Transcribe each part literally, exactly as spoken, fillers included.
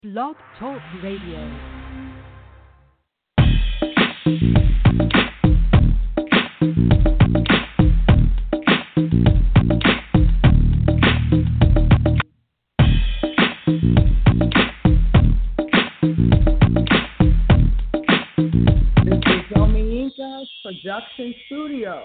Blog Talk Radio. Production Studio.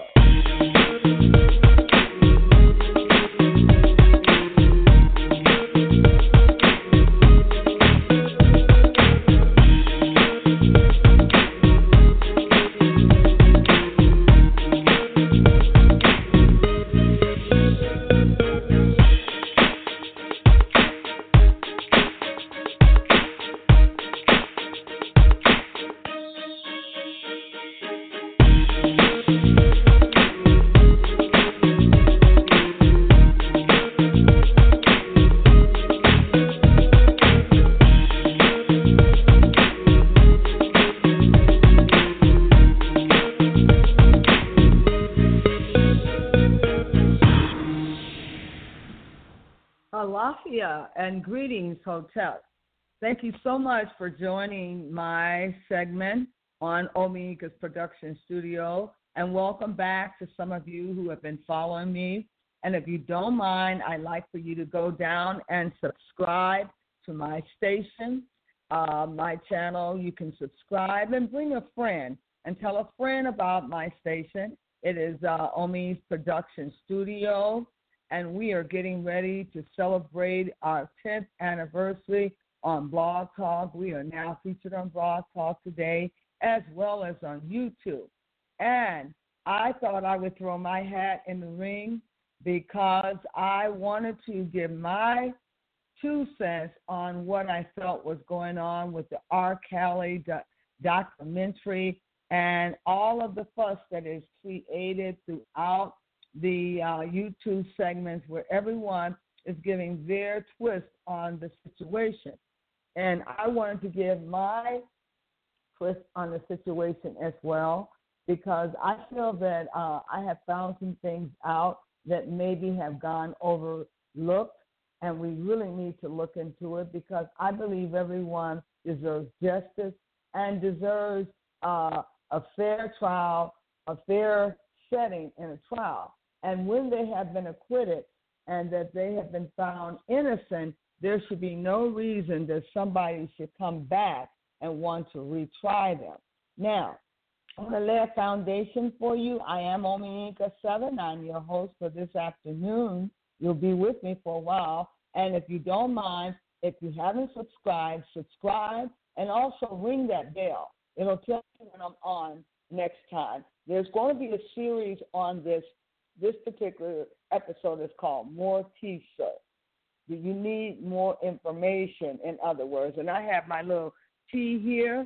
Alafia and greetings, Hotel. Thank you so much for joining my segment on Omika's Production Studio, and welcome back to some of you who have been following me. And if you don't mind, I'd like for you to go down and subscribe to my station, uh, my channel. You can subscribe and bring a friend and tell a friend about my station. It is uh, Omi's Production Studio. And we are getting ready to celebrate our tenth anniversary on Blog Talk. We are now featured on Blog Talk today, as well as on YouTube. And I thought I would throw my hat in the ring because I wanted to give my two cents on what I felt was going on with the R. Kelly do- documentary and all of the fuss that is created throughout the uh, YouTube segments where everyone is giving their twist on the situation. And I wanted to give my twist on the situation as well, because I feel that uh, I have found some things out that maybe have gone overlooked, and we really need to look into it, because I believe everyone deserves justice and deserves uh, a fair trial, a fair setting in a trial. And when they have been acquitted and that they have been found innocent, there should be no reason that somebody should come back and want to retry them. Now, I want to lay a foundation for you. I am Omika seven. I'm your host for this afternoon. You'll be with me for a while. And if you don't mind, if you haven't subscribed, subscribe and also ring that bell. It'll tell you when I'm on next time. There's going to be a series on this. This particular episode is called More T-Shirts. Do you need more information, in other words? And I have my little tea here,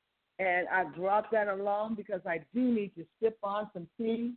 and I dropped that along because I do need to sip on some tea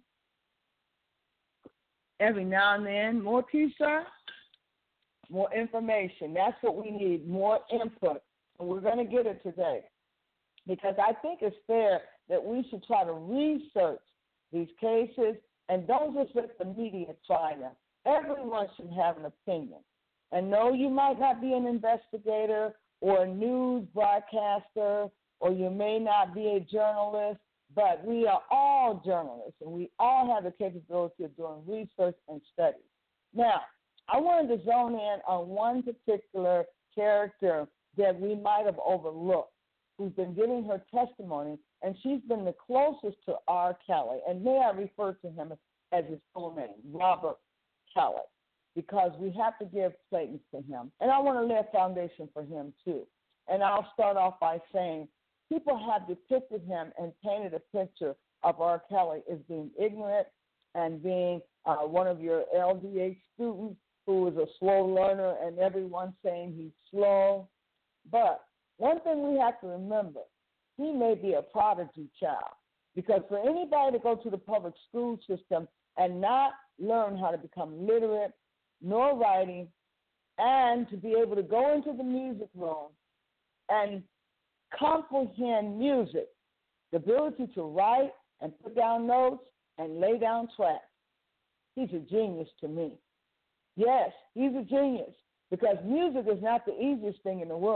every now and then. More T-shirts, more information. That's what we need, more input. And we're going to get it today, because I think it's fair that we should try to research these cases. And don't just let the media try them. Everyone should have an opinion. And no, you might not be an investigator or a news broadcaster, or you may not be a journalist, but we are all journalists, and we all have the capability of doing research and studies. Now, I wanted to zone in on one particular character that we might have overlooked, who's been giving her testimony, and she's been the closest to R. Kelly. And may I refer to him as his full name, Robert Kelly, because we have to give credence to him. And I want to lay a foundation for him, too. And I'll start off by saying people have depicted him and painted a picture of R. Kelly as being ignorant and being uh, one of your L D H students who is a slow learner, and everyone's saying he's slow. But one thing we have to remember, he may be a prodigy child, because for anybody to go to the public school system and not learn how to become literate, nor writing, and to be able to go into the music room and comprehend music, the ability to write and put down notes and lay down tracks, he's a genius to me. Yes, he's a genius, because music is not the easiest thing in the world.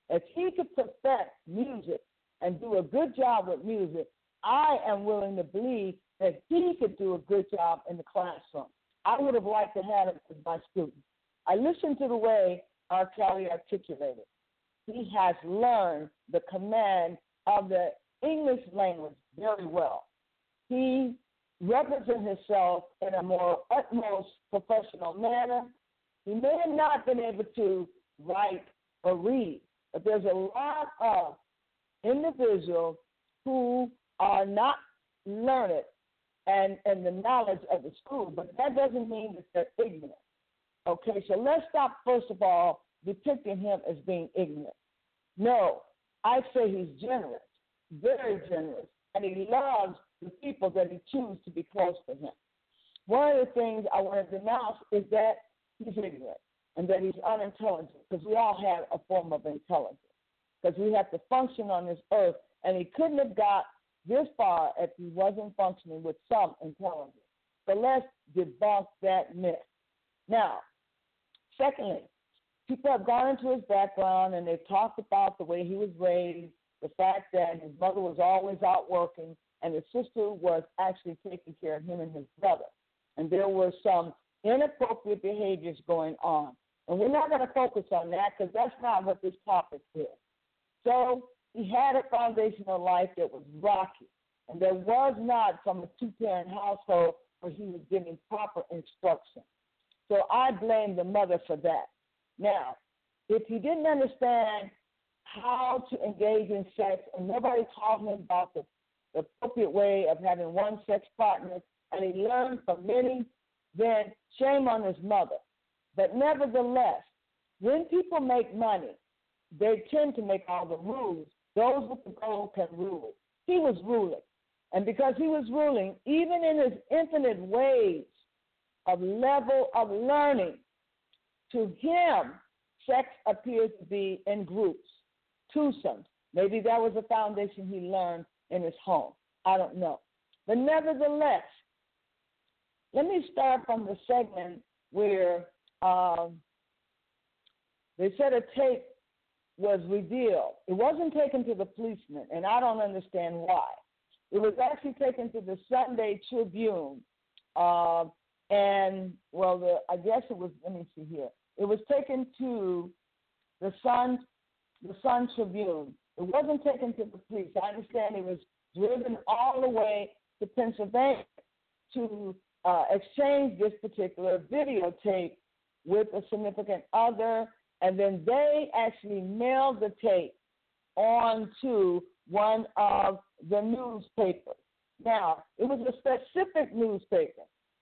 If he could perfect music and do a good job with music, I am willing to believe that he could do a good job in the classroom. I would have liked to have him as my student. I listened to the way R. Kelly articulated. He has learned the command of the English language very well. He represents himself in a more utmost professional manner. He may have not been able to write or read, but there's a lot of individuals who are not learned and, and the knowledge of the school, but that doesn't mean that they're ignorant. Okay, so let's stop, first of all, depicting him as being ignorant. No, I say he's generous, very generous, and he loves the people that he chooses to be close to him. One of the things I want to denounce is that he's ignorant and that he's unintelligent, because we all have a form of intelligence, because we have to function on this earth, and he couldn't have got this far if he wasn't functioning with some intelligence. So let's debunk that myth. Now, secondly, people have gone into his background and they've talked about the way he was raised, the fact that his mother was always out working and his sister was actually taking care of him and his brother. And there were some inappropriate behaviors going on. And we're not going to focus on that because that's not what this topic is. So he had a foundational life that was rocky, and there was not from a two-parent household where he was getting proper instruction. So I blame the mother for that. Now, if he didn't understand how to engage in sex and nobody taught him about the, the appropriate way of having one sex partner, and he learned from many, then shame on his mother. But nevertheless, when people make money, they tend to make all the rules. Those with the gold can rule. He was ruling. And because he was ruling, even in his infinite ways of level of learning, to him, sex appears to be in groups, twosomes. Maybe that was a foundation he learned in his home. I don't know. But nevertheless, let me start from the segment where um, they said a tape was revealed. It wasn't taken to the policeman, and I don't understand why. It was actually taken to the Sunday Tribune, uh, and, well, the, I guess it was, let me see here. It was taken to the Sun, the Sun Tribune. It wasn't taken to the police. I understand it was driven all the way to Pennsylvania to uh, exchange this particular videotape with a significant other, and then they actually mailed the tape on to one of the newspapers. Now, it was a specific newspaper,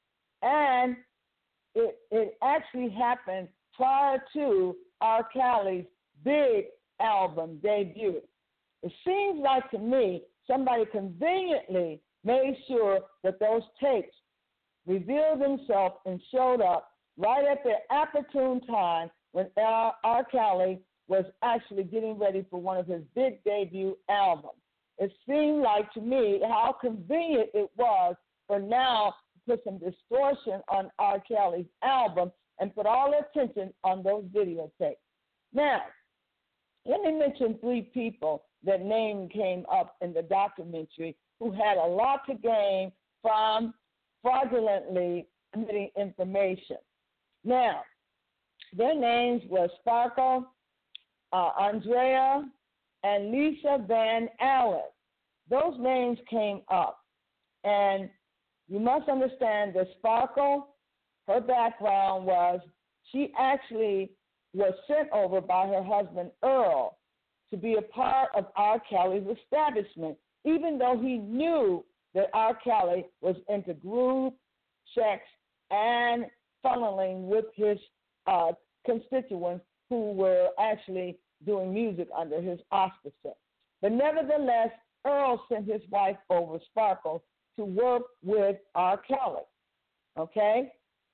and it, it actually happened prior to R. Kelly's big album debut. It seems like to me somebody conveniently made sure that those tapes revealed themselves and showed up right at the opportune time when R. R. Kelly was actually getting ready for one of his big debut albums. It seemed like to me how convenient it was for now to put some distortion on R. Kelly's album and put all the attention on those videotapes. Now, let me mention three people that name came up in the documentary who had a lot to gain from fraudulently submitting information. Now, their names were Sparkle, uh, Andrea, and Lisa Van Allen. Those names came up. And you must understand that Sparkle, her background was she actually was sent over by her husband, Earl, to be a part of R. Kelly's establishment, even though he knew that R. Kelly was into groove, sex, and funneling with his uh, constituents who were actually doing music under his auspices. But nevertheless, Earl sent his wife over, Sparkle, to work with R. Kelly, okay?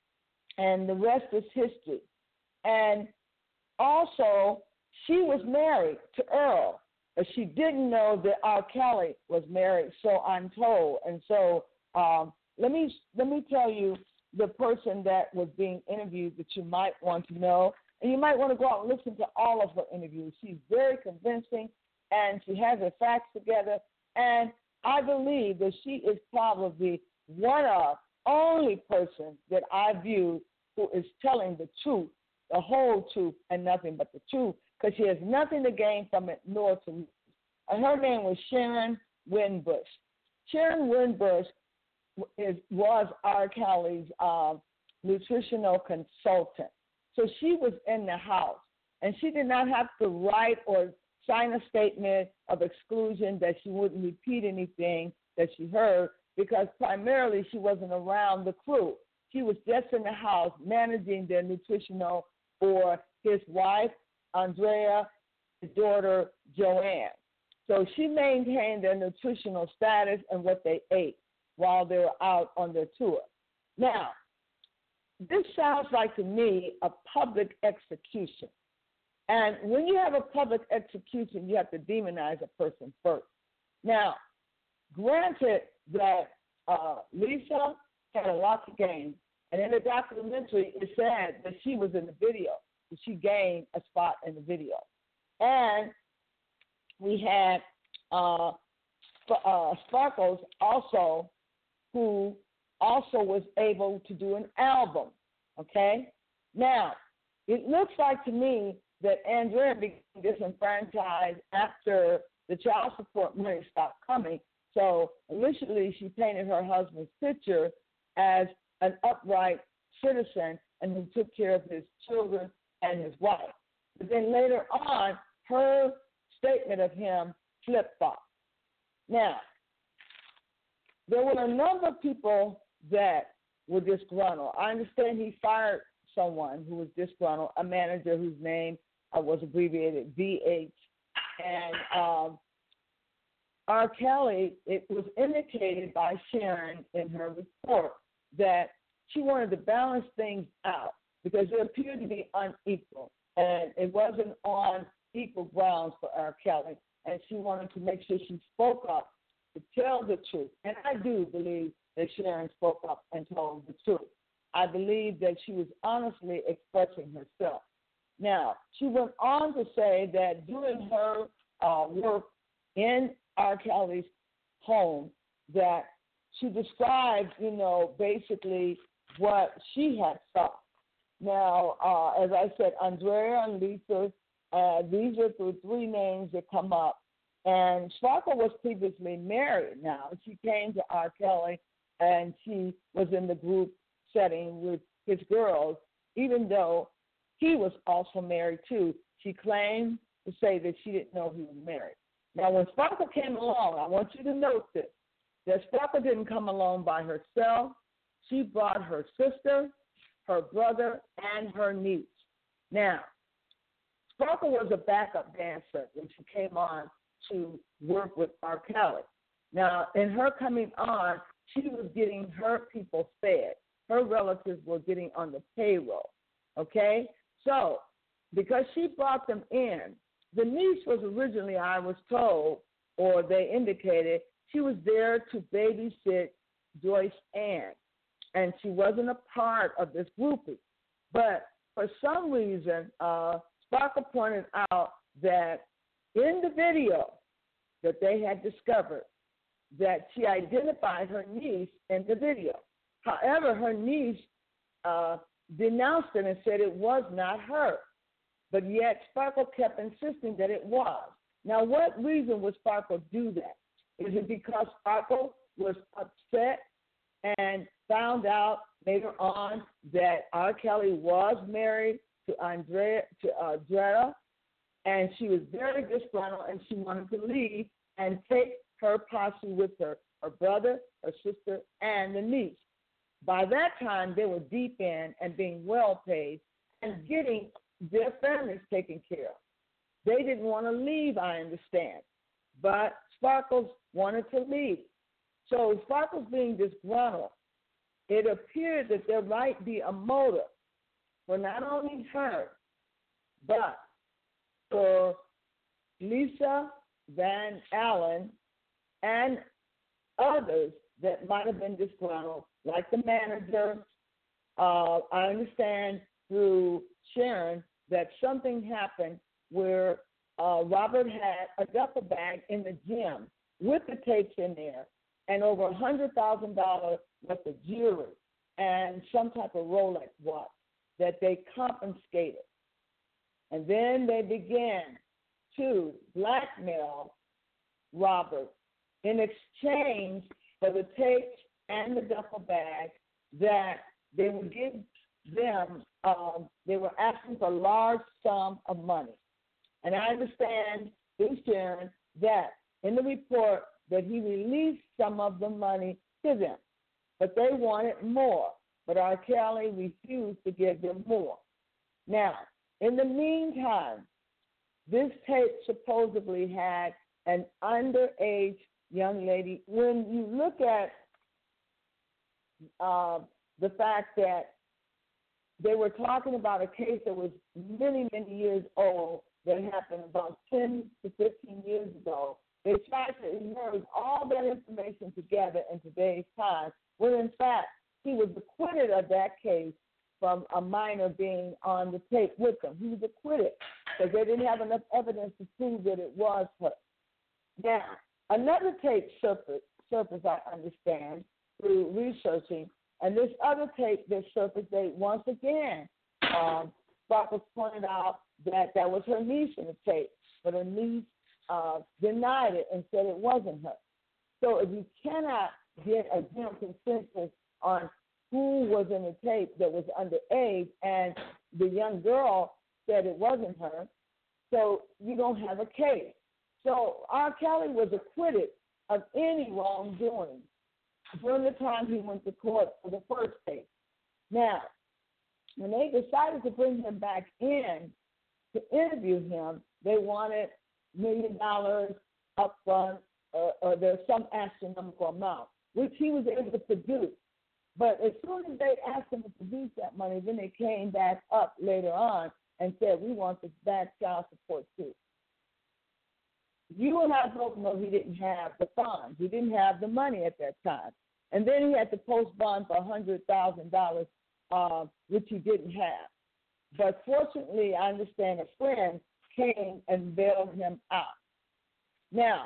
And the rest is history. And also, she was married to Earl, but she didn't know that R. Kelly was married, so I'm told. And so um, let me let me tell you the person that was being interviewed that you might want to know, And you might want to go out and listen to all of her interviews. She's very convincing, and she has her facts together. And I believe that she is probably one of only person that I view who is telling the truth, the whole truth, and nothing but the truth, because she has nothing to gain from it nor to lose. And her name was Sharon Winbush. Sharon Winbush is, was R. Kelly's uh, nutritional consultant. So she was in the house, and she did not have to write or sign a statement of exclusion that she wouldn't repeat anything that she heard, because primarily she wasn't around the crew. She was just in the house managing their nutritional for his wife, Andrea, his daughter, Joanne. So she maintained their nutritional status and what they ate while they were out on their tour. Now, this sounds like to me a public execution. And when you have a public execution, you have to demonize a person first. Now, granted that uh, Lisa had a lot to gain, and in the documentary it said that she was in the video, that she gained a spot in the video. And we had uh, uh, Sparkles also, who also was able to do an album, okay? Now, it looks like to me that Andrea became disenfranchised after the child support money stopped coming. So initially she painted her husband's picture as an upright citizen and who took care of his children and his wife. But then later on, her statement of him flip-flopped. Now, there were a number of people that were disgruntled. I understand he fired someone who was disgruntled, a manager whose name uh, was abbreviated V H. And um, R. Kelly, it was indicated by Sharon in her report that she wanted to balance things out because it appeared to be unequal, and it wasn't on equal grounds for R. Kelly, and she wanted to make sure she spoke up to tell the truth. And I do believe that Sharon spoke up and told the truth. I believe that she was honestly expressing herself. Now, she went on to say that during her uh, work in R. Kelly's home, that she described, you know, basically what she had saw. Now, uh, as I said, Andrea and Lisa, uh, these are the three names that come up. And Sparkle was previously married now. She came to R. Kelly, and she was in the group setting with his girls, even though he was also married too. She claimed to say that she didn't know he was married. Now, when Sparkle came along, I want you to note this, that Sparkle didn't come along by herself. She brought her sister, her brother, and her niece. Now, Sparkle was a backup dancer when she came on to work with R. Kelly. Now, in her coming on, she was getting her people fed. Her relatives were getting on the payroll, okay? So, because she brought them in, the niece was originally, I was told, or they indicated, she was there to babysit Joyce Ann, and she wasn't a part of this grouping. But for some reason, uh, Sparkle pointed out that in the video that they had discovered, that she identified her niece in the video. However, her niece uh, denounced it and said it was not her. But yet Sparkle kept insisting that it was. Now, what reason would Sparkle do that? Is it because Sparkle was upset and found out later on that R. Kelly was married to Andrea, to uh, Dretta, and she was very disgruntled and she wanted to leave and take her posse with her, her brother, her sister, and the niece. By that time, they were deep in and being well paid and getting their families taken care of. They didn't want to leave, I understand, but Sparkles wanted to leave. So Sparkles being disgruntled, it appeared that there might be a motive for not only her, but for Lisa Van Allen and others that might have been disgruntled, like the manager. Uh, I understand through Sharon that something happened where uh, Robert had a duffel bag in the gym with the tapes in there and over one hundred thousand dollars worth of jewelry and some type of Rolex watch that they confiscated. And then they began to blackmail Robert in exchange for the tapes and the duffel bag that they would give them. Um, they were asking for a large sum of money. And I understand through Sharon that in the report that he released some of the money to them, but they wanted more. But R. Kelly refused to give them more. Now, in the meantime, this tape supposedly had an underage young lady. When you look at uh, the fact that they were talking about a case that was many, many years old that happened about ten to fifteen years ago, they tried to merge all that information together in today's time, when in fact he was acquitted of that case from a minor being on the tape with them. He was acquitted because they didn't have enough evidence to prove that it was her. Now, another tape surfaced, surfaced I understand, through researching, and this other tape that surfaced, they once again, um, Sparkles pointed out that that was her niece in the tape, but her niece uh, denied it and said it wasn't her. So if you cannot get a general consensus on who was in the tape that was underage, and the young girl said it wasn't her, so you don't have a case. So R. Kelly was acquitted of any wrongdoing during the time he went to court for the first case. Now, when they decided to bring him back in to interview him, they wanted million dollars up front, or, or there's some astronomical amount, which he was able to produce. But as soon as they asked him to produce that money, then they came back up later on and said, we want the back child support too. You and I both know he didn't have the funds. He didn't have the money at that time. And then he had to post bond for one hundred thousand dollars, uh, which he didn't have. But fortunately, I understand a friend came and bailed him out. Now,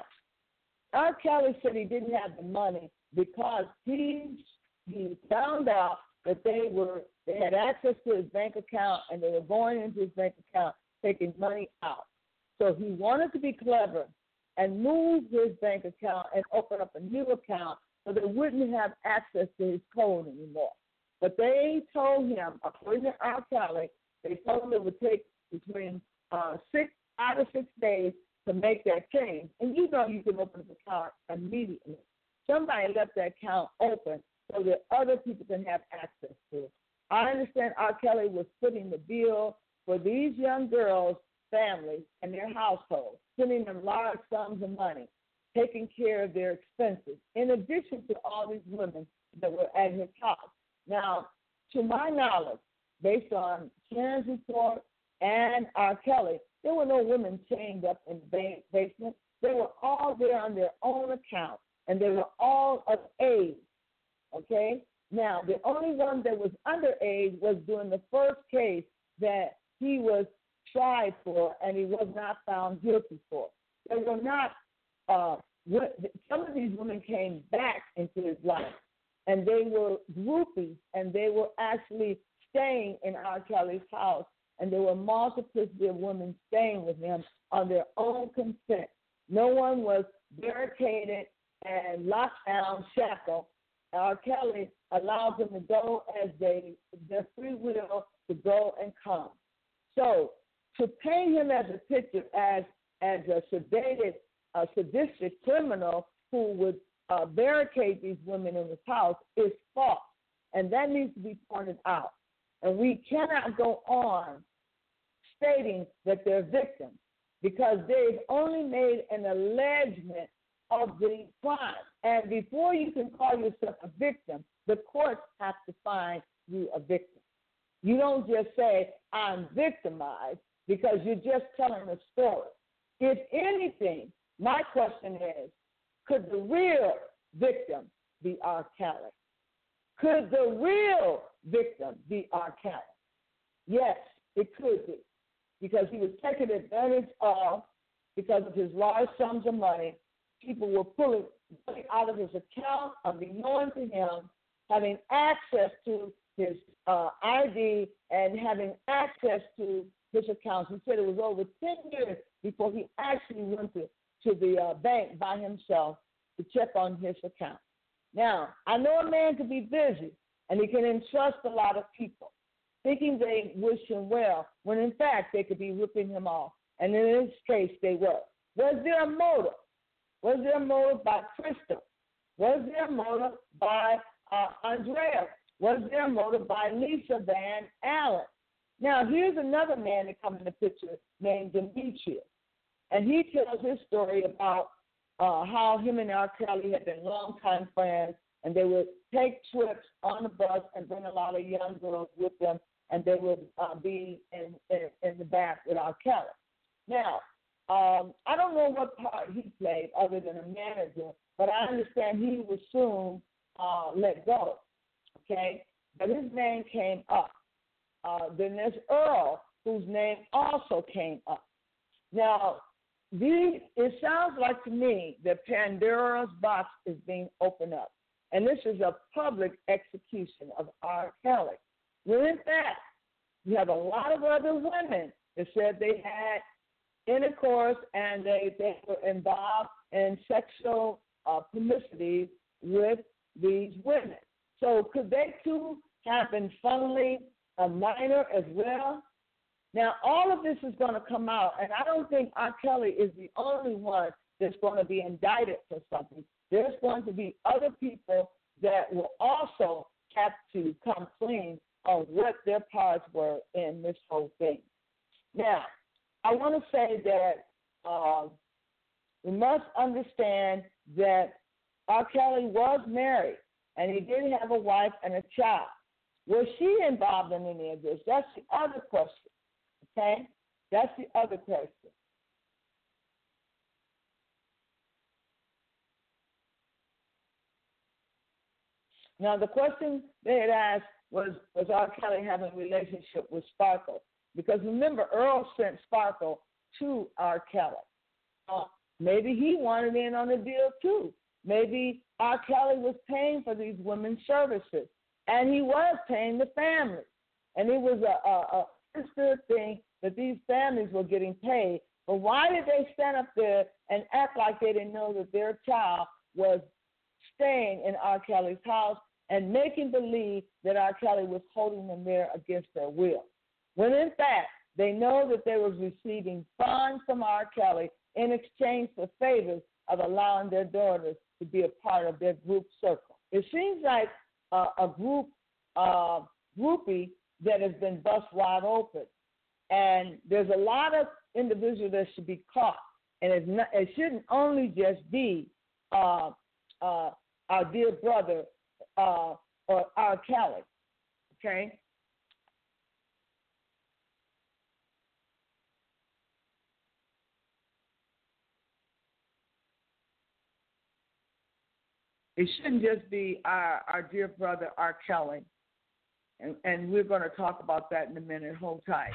R. Kelly said he didn't have the money because he he found out that they were they had access to his bank account and they were going into his bank account taking money out. So he wanted to be clever and move his bank account and open up a new account so they wouldn't have access to his code anymore. But they told him, according to R. Kelly, they told him it would take between uh, six out of six days to make that change. And you know you can open the account immediately. Somebody left that account open so that other people can have access to it. I understand R. Kelly was putting the bill for these young girls' families and their households, sending them large sums of money, taking care of their expenses, in addition to all these women that were at his house. Now, to my knowledge, based on Sharon's report and R. Kelly, there were no women chained up in the basement. They were all there on their own account, and they were all of age, okay? Now, the only one that was underage was during the first case that he was tried for and he was not found guilty for. They were not, uh, some of these women came back into his life, and they were groupies, and they were actually staying in R. Kelly's house, and there were multiplicity of women staying with him on their own consent. No one was barricaded and locked down, shackled. R. Kelly allowed them to go as they, their free will to go and come. So to paint him as a picture as as a sedated, uh, sadistic criminal who would uh, barricade these women in his house is false, and that needs to be pointed out. And we cannot go on stating that they're victims because they've only made an allegement of the crime. And before you can call yourself a victim, the courts have to find you a victim. You don't just say, I'm victimized, because you're just telling a story. If anything, my question is, could the real victim be R. Kelly? Could the real victim be R. Kelly? Yes, it could be. because he was taken advantage of because of his large sums of money. People were pulling money out of his account, unbeknown to him, having access to his uh, I D and having access to his accounts. He said it was over ten years before he actually went to, to the uh, bank by himself to check on his account. Now, I know a man can be busy, and he can entrust a lot of people, thinking they wish him well, when in fact they could be ripping him off. And in this case, they were. Was there a motive? Was there a motive by Crystal? Was there a motive by uh, Andrea? Was there a motive by Lisa Van Allen? Now, here's another man that comes in the picture named Demetrius. And he tells his story about uh, how him and R. Kelly had been longtime friends, and they would take trips on the bus and bring a lot of young girls with them, and they would uh, be in, in, in the back with R. Kelly. Now, um, I don't know what part he played other than a manager, but I understand he was soon uh, let go, okay? But his name came up. Uh, then there's Earl, whose name also came up. Now, these, it sounds like to me that Pandora's box is being opened up, and this is a public execution of R. Kelly. When in fact, you have a lot of other women that said they had intercourse and they, they were involved in sexual uh, promiscuity with these women. So could they too have been funneling a minor as well? Now, all of this is going to come out, and I don't think R. Kelly is the only one that's going to be indicted for something. There's going to be other people that will also have to come clean on what their parts were in this whole thing. Now, I want to say that uh, we must understand that R. Kelly was married, and he did have a wife and a child. Was she involved in any of this? That's the other question, okay? That's the other question. Now, the question they had asked was, was R. Kelly having a relationship with Sparkle? Because remember, Earl sent Sparkle to R. Kelly. Uh, maybe he wanted in on the deal too. Maybe R. Kelly was paying for these women's services, and he was paying the families. And it was a, a, a understood thing that these families were getting paid. But why did they stand up there and act like they didn't know that their child was staying in R. Kelly's house and making believe that R. Kelly was holding them there against their will? When in fact, they know that they was receiving funds from R. Kelly in exchange for favors of allowing their daughters to be a part of their group circle. It seems like uh, a group uh, groupie that has been bust wide open. And there's a lot of individuals that should be caught. And it's not, it shouldn't only just be uh, uh, our dear brother uh, or R. Kelly, okay? It shouldn't just be our, our dear brother, R. Kelly. And, and we're going to talk about that in a minute. Hold tight.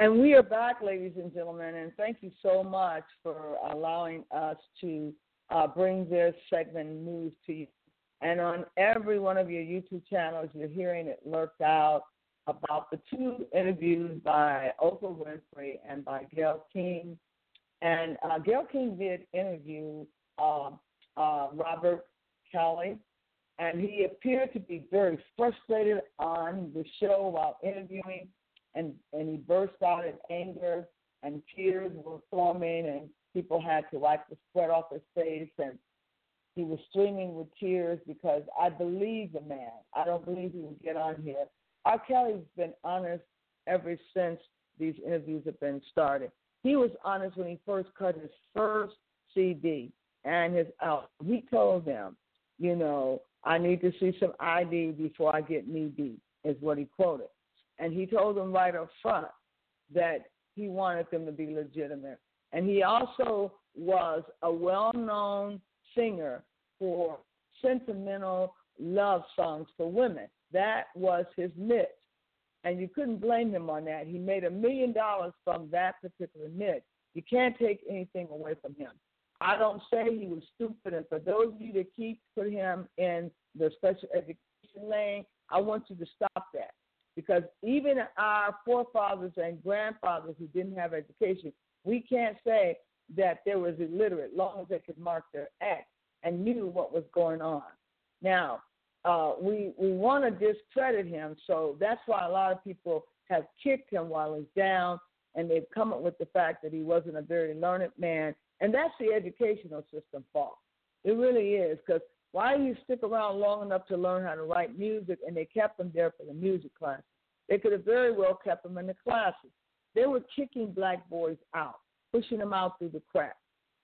And we are back, ladies and gentlemen, and thank you so much for allowing us to uh, bring this segment news to you. And on every one of your YouTube channels, you're hearing it lurked out about the two interviews by Oprah Winfrey and by Gayle King. And uh, Gayle King did interview uh, uh, Robert Kelly, and he appeared to be very frustrated on the show while interviewing, and, and he burst out in anger, and tears were forming, and people had to wipe the sweat off his face, and he was streaming with tears because I believe the man. I don't believe he would get on here. R. Kelly's been honest ever since these interviews have been started. He was honest when he first cut his first C D and his album. He told them, you know, I need to see some I D before I get knee deep, is what he quoted. And he told them right up front that he wanted them to be legitimate. And he also was a well-known singer for sentimental love songs for women. That was his niche. And you couldn't blame him on that. He made a million dollars from that particular niche. You can't take anything away from him. I don't say he was stupid, and for those of you that keep put him in the special education lane, I want you to stop that. Because even our forefathers and grandfathers who didn't have education, we can't say that they was illiterate as long as they could mark their X and knew what was going on. Now, uh, we we want to discredit him, so that's why a lot of people have kicked him while he's down, and they've come up with the fact that he wasn't a very learned man, and that's the educational system fault. It really is, because why do you stick around long enough to learn how to write music, and they kept him there for the music class? They could have very well kept him in the classes. They were kicking black boys out, pushing them out through the cracks.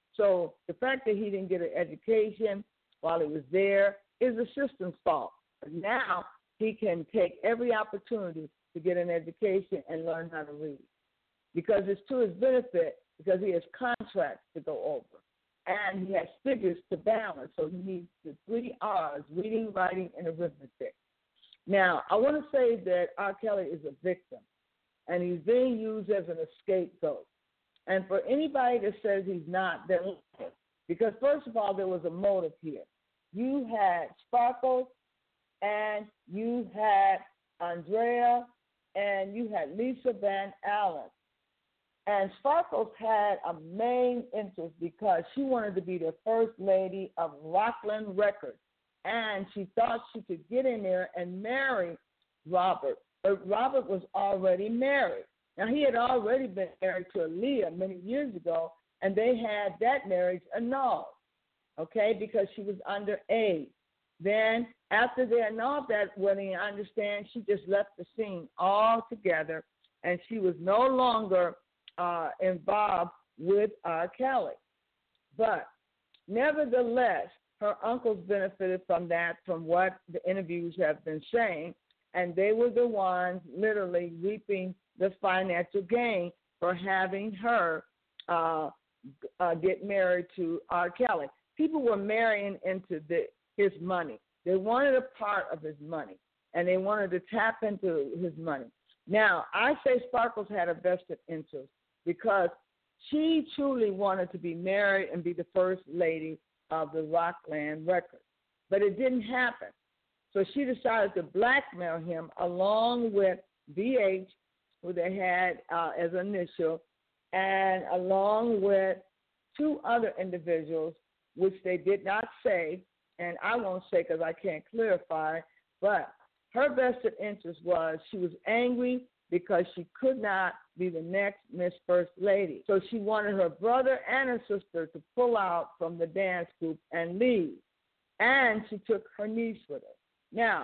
So the fact that he didn't get an education while he was there is the system's fault. But now he can take every opportunity to get an education and learn how to read, because it's to his benefit, because he has contracts to go over, and he has figures to balance. So he needs the three R's, reading, writing, and arithmetic. Now, I want to say that R. Kelly is a victim, and he's being used as an scapegoat. And for anybody that says he's not, they're lying. Because first of all, there was a motive here. You had Sparkles, and you had Andrea, and you had Lisa Van Allen. And Sparkles had a main interest because she wanted to be the first lady of Rockland Records, and she thought she could get in there and marry Robert. But Robert was already married. Now, he had already been married to Aaliyah many years ago, and they had that marriage annulled, okay, because she was underage. Then, after they annulled that wedding, I understand she just left the scene altogether, and she was no longer uh, involved with R. Kelly. But, nevertheless, her uncles benefited from that, from what the interviews have been saying, and they were the ones literally reaping the financial gain for having her uh, uh, get married to R. Kelly. People were marrying into the, his money. They wanted a part of his money, and they wanted to tap into his money. Now, I say Sparkles had a vested interest because she truly wanted to be married and be the first lady of the Rockland Records, but it didn't happen. So she decided to blackmail him along with V H, who they had uh, as initial, and along with two other individuals, which they did not say, and I won't say because I can't clarify, but her vested interest was she was angry because she could not be the next Miss First Lady. So she wanted her brother and her sister to pull out from the dance group and leave. And she took her niece with her. Now,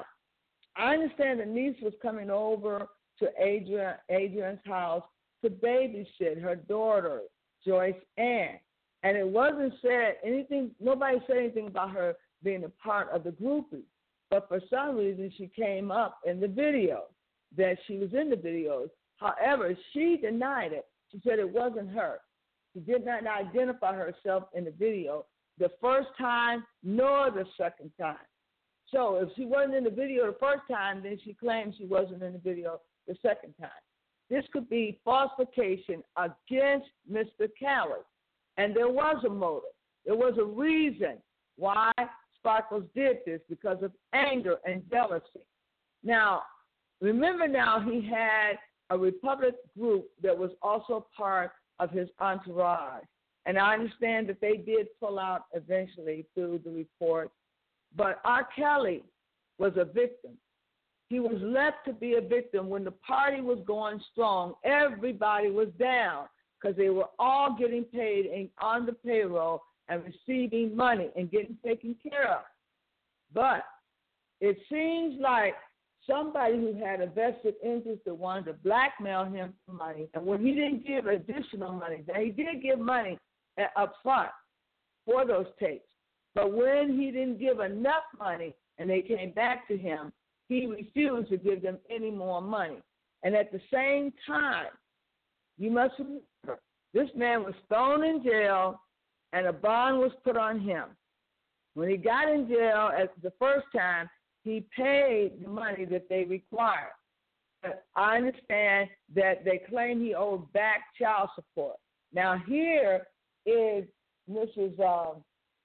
I understand the niece was coming over to Adrian, Adrian's house to babysit her daughter, Joyce Ann. And it wasn't said anything, nobody said anything about her being a part of the groupie. But for some reason, she came up in the video, that she was in the videos. However, she denied it. She said it wasn't her. She did not identify herself in the video the first time nor the second time. So if she wasn't in the video the first time, then she claimed she wasn't in the video the second time. this could be falsification against Mister Kelly. And there was a motive. There was a reason why Sparkles did this, because of anger and jealousy. Now, remember now he had a Republic group that was also part of his entourage. And I understand that they did pull out eventually through the report. But R. Kelly was a victim. He was left to be a victim when the party was going strong. Everybody was down because they were all getting paid and on the payroll and receiving money and getting taken care of. But it seems like somebody who had a vested interest that wanted to blackmail him for money, and when he didn't give additional money, now he did give money up front for those tapes, but when he didn't give enough money and they came back to him, he refused to give them any more money. And at the same time, you must remember, this man was thrown in jail and a bond was put on him. When he got in jail at the first time, he paid the money that they required. But I understand that they claim he owed back child support. Now here is Missus Um,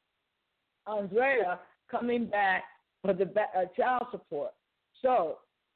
Andrea coming back for the ba- uh, child support. So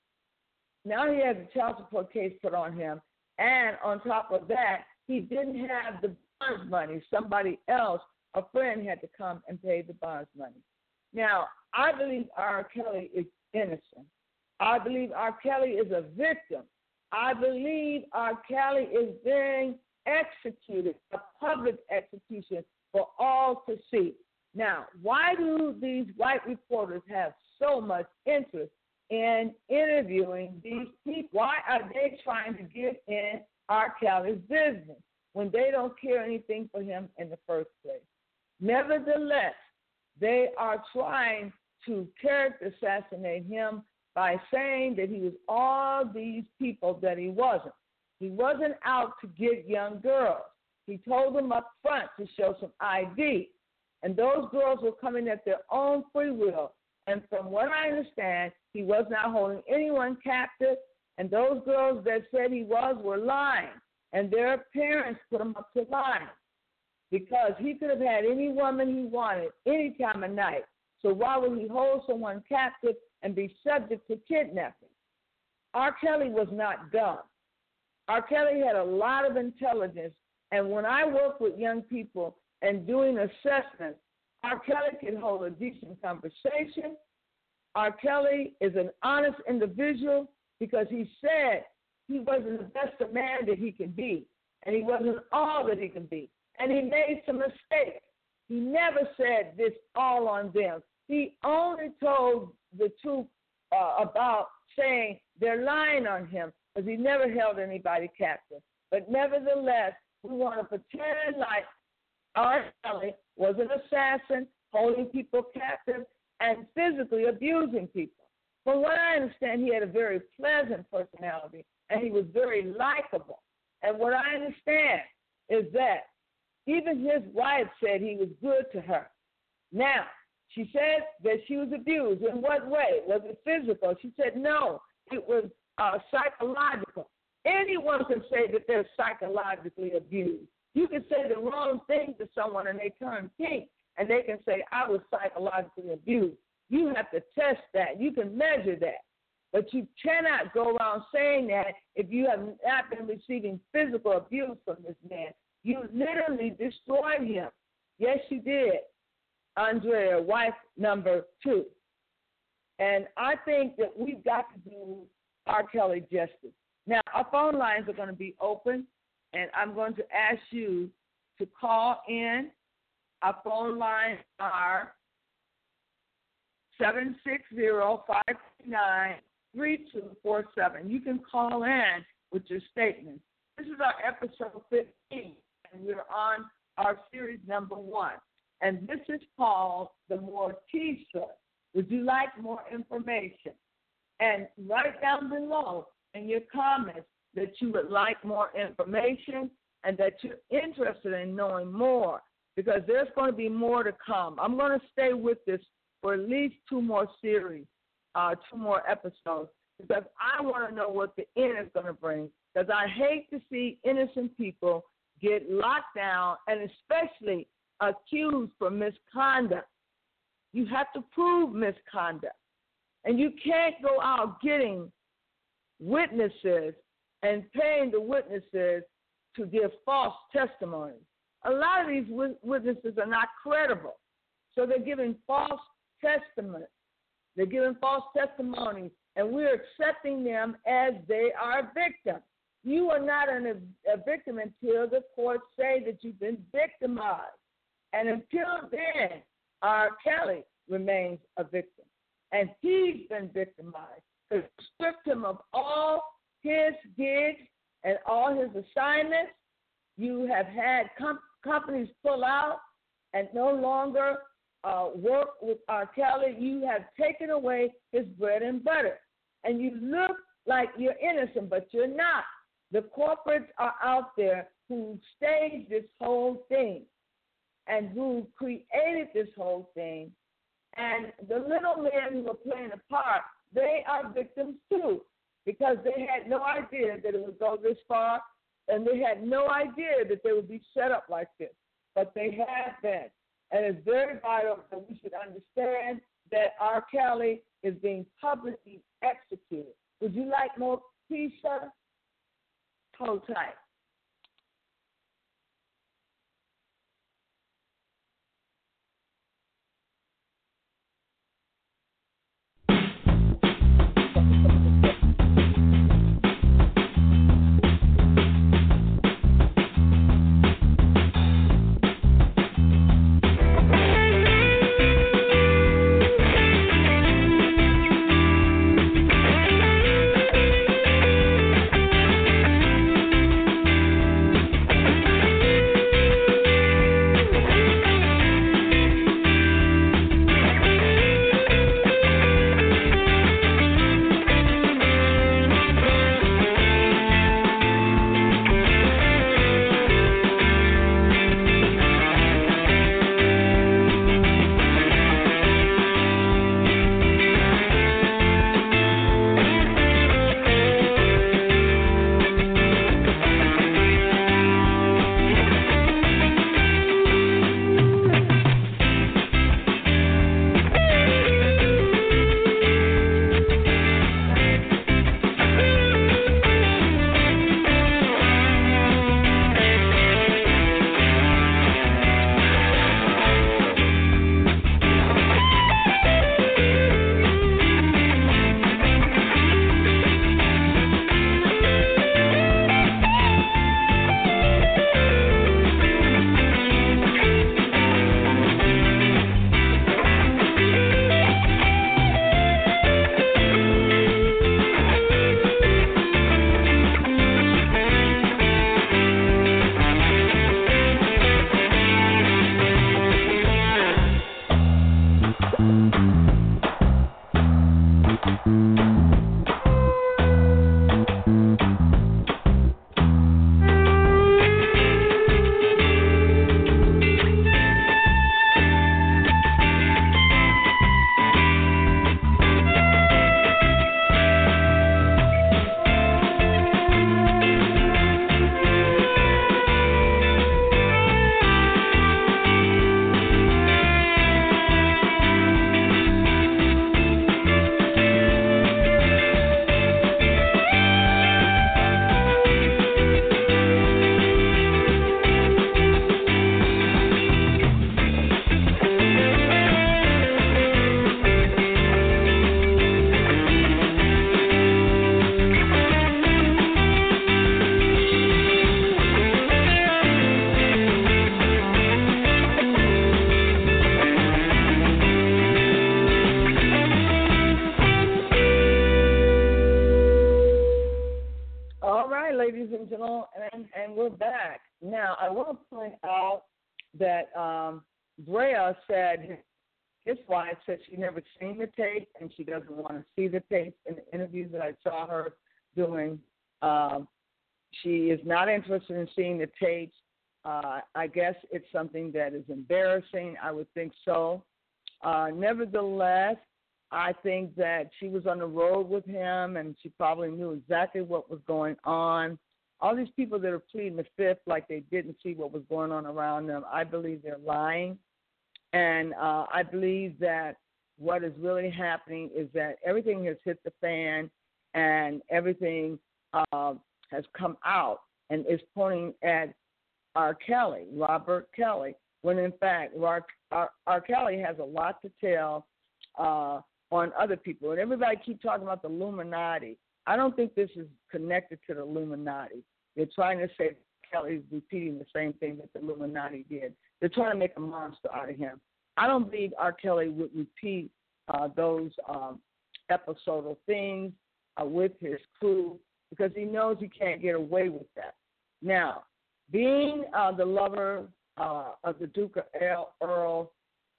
now he has a child support case put on him, and on top of that, he didn't have the bonds money. Somebody else, a friend, had to come and pay the bonds money. Now, I believe R. Kelly is innocent. I believe R. Kelly is a victim. I believe R. Kelly is being executed, a public execution for all to see. Now, why do these white reporters have so much interest in interviewing these people? Why are they trying to get in R. Kelly's business when they don't care anything for him in the first place? Nevertheless, they are trying to character assassinate him by saying that he was all these people that he wasn't. He wasn't out to get young girls. He told them up front to show some I D. And those girls were coming at their own free will. And from what I understand, he was not holding anyone captive. And those girls that said he was were lying. And their parents put him up to lying. Because he could have had any woman he wanted any time of night. So why would he hold someone captive and be subject to kidnapping? R. Kelly was not dumb. R. Kelly had a lot of intelligence. And when I work with young people and doing assessments, R. Kelly can hold a decent conversation. R. Kelly is an honest individual because he said he wasn't the best of man that he can be, and he wasn't all that he can be. And he made some mistakes. He never said this all on them. He only told the truth uh, about saying they're lying on him because he never held anybody captive. But nevertheless, we want to pretend like R. Kelly was an assassin, holding people captive, and physically abusing people. From what I understand, he had a very pleasant personality, and he was very likable. And what I understand is that even his wife said he was good to her. Now, she said that she was abused. In what way? Was it physical? She said no, it was uh, psychological. Anyone can say that they're psychologically abused. You can say the wrong thing to someone and they turn pink, and they can say, I was psychologically abused. You have to test that. You can measure that. But you cannot go around saying that if you have not been receiving physical abuse from this man. You literally destroyed him. Yes, you did, Andrea, wife number two. And I think that we've got to do R. Kelly justice. Now, our phone lines are going to be open, and I'm going to ask you to call in. Our phone lines are seven six zero, five nine, three two four seven. You can call in with your statement. This is our episode fifteen, and we're on our series number one. And this is called the Morticia. Would you like more information? And write down below in your comments that you would like more information and that you're interested in knowing more, because there's going to be more to come. I'm going to stay with this for at least two more series uh, two more episodes because I want to know what the end is going to bring. Because I hate to see innocent people get locked down and especially accused for misconduct. You have to prove misconduct. And you can't go out getting witnesses and paying the witnesses to give false testimony. A lot of these witnesses are not credible. So they're giving false testimony. They're giving false testimony, and we're accepting them as they are victims. You are not an, a victim until the courts say that you've been victimized. And until then, R. Kelly remains a victim. And he's been victimized. To stripped him of all his gigs and all his assignments. You have had com- companies pull out and no longer uh, work with R. Kelly. You have taken away his bread and butter. And you look like you're innocent, but you're not. The corporates are out there who staged this whole thing and who created this whole thing. And the little men who are playing a part, they are victims too, because they had no idea that it would go this far, and they had no idea that they would be set up like this. But they have been. And it's very vital that we should understand that R. Kelly is being publicly executed. Would you like more peace, sir? Hold tight. And, and we're back. Now, I want to point out that um, Brea said his wife said she never seen the tape and she doesn't want to see the tape. In the interviews that I saw her doing, um, she is not interested in seeing the tapes. Uh, I guess it's something that is embarrassing. I would think so. Uh, nevertheless, I think that she was on the road with him, and she probably knew exactly what was going on. All these people that are pleading the fifth like they didn't see what was going on around them, I believe they're lying. And uh, I believe that what is really happening is that everything has hit the fan and everything uh, has come out and is pointing at R. Kelly, Robert Kelly, when in fact R. R. R. Kelly has a lot to tell uh, on other people. And everybody keep talking about the Illuminati. I don't think this is connected to the Illuminati. They're trying to say Kelly's repeating the same thing that the Illuminati did. They're trying to make a monster out of him. I don't believe R. Kelly would repeat uh, those um, episodal things uh, with his crew because he knows he can't get away with that. Now, being uh, the lover uh, of the Duke of Earl,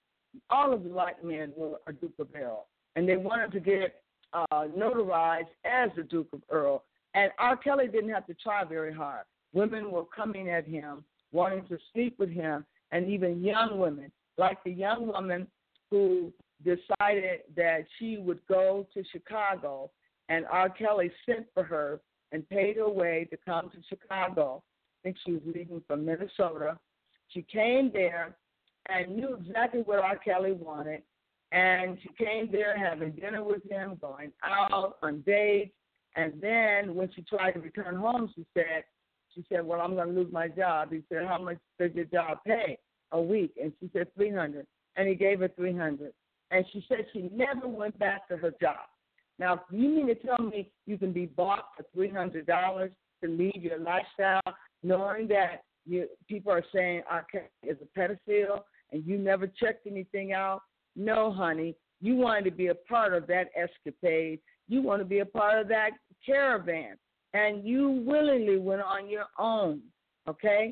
all of the black men were a Duke of Earl, and they wanted to get uh, notarized as the Duke of Earl. And R. Kelly didn't have to try very hard. Women were coming at him, wanting to sleep with him, and even young women, like the young woman who decided that she would go to Chicago, and R. Kelly sent for her and paid her way to come to Chicago. I think she was leaving from Minnesota. She came there and knew exactly what R. Kelly wanted, and she came there having dinner with him, going out on dates, and then when she tried to return home, she said, she said, well, I'm going to lose my job. He said, how much does your job pay a week? And she said, three hundred dollars, and he gave her three hundred dollars. And she said she never went back to her job. Now, you mean to tell me you can be bought for three hundred dollars to leave your lifestyle, knowing that you, people are saying R. Kelly is a pedophile and you never checked anything out? No, honey. You wanted to be a part of that escapade. You want to be a part of that caravan. And you willingly went on your own, okay?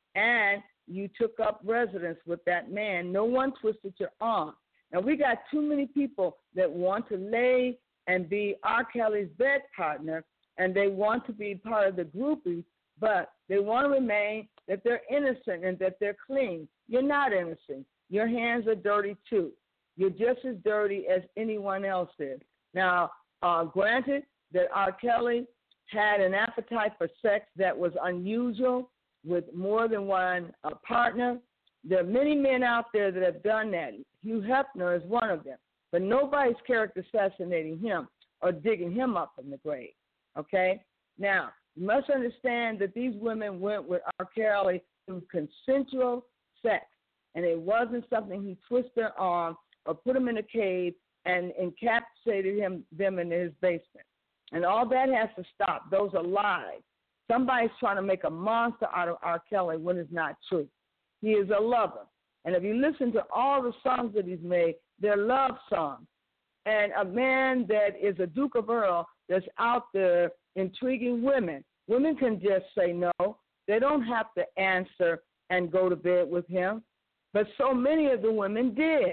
And you took up residence with that man. No one twisted your arm. Now, we got too many people that want to lay and be R. Kelly's bed partner, and they want to be part of the groupies, but they want to remain that they're innocent and that they're clean. You're not innocent. Your hands are dirty, too. You're just as dirty as anyone else is. Now, uh, granted that R. Kelly had an appetite for sex that was unusual with more than one uh, partner. There are many men out there that have done that. Hugh Hefner is one of them. But nobody's character assassinating him or digging him up from the grave, okay? Now, you must understand that these women went with R. Kelly through consensual sex, and it wasn't something he twisted their arm or put them in a cave and encapsulated him them in his basement. And all that has to stop. Those are lies. Somebody's trying to make a monster out of R. Kelly when it's not true. He is a lover. And if you listen to all the songs that he's made, they're love songs. And a man that is a Duke of Earl that's out there intriguing women. Women can just say no. They don't have to answer and go to bed with him. But so many of the women did.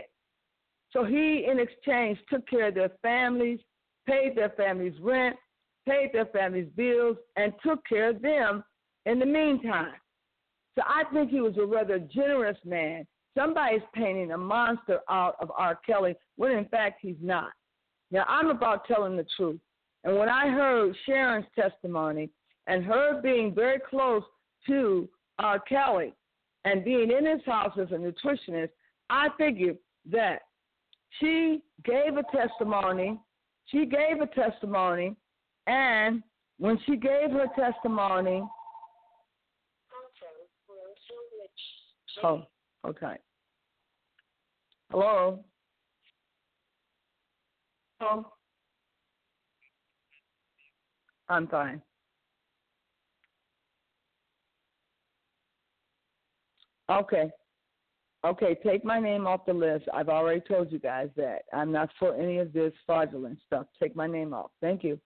So he, in exchange, took care of their families, paid their families' rent, paid their families' bills, and took care of them in the meantime. So I think he was a rather generous man. Somebody's painting a monster out of R. Kelly when, in fact, he's not. Now, I'm about telling the truth. And when I heard Sharon's testimony and her being very close to R. Kelly and being in his house as a nutritionist, I figured that she gave a testimony. She gave a testimony, and when she gave her testimony, oh, okay. Hello? Hello? I'm fine. Okay. Okay, take my name off the list. I've already told you guys that. I'm not for any of this fraudulent stuff. Take my name off. Thank you.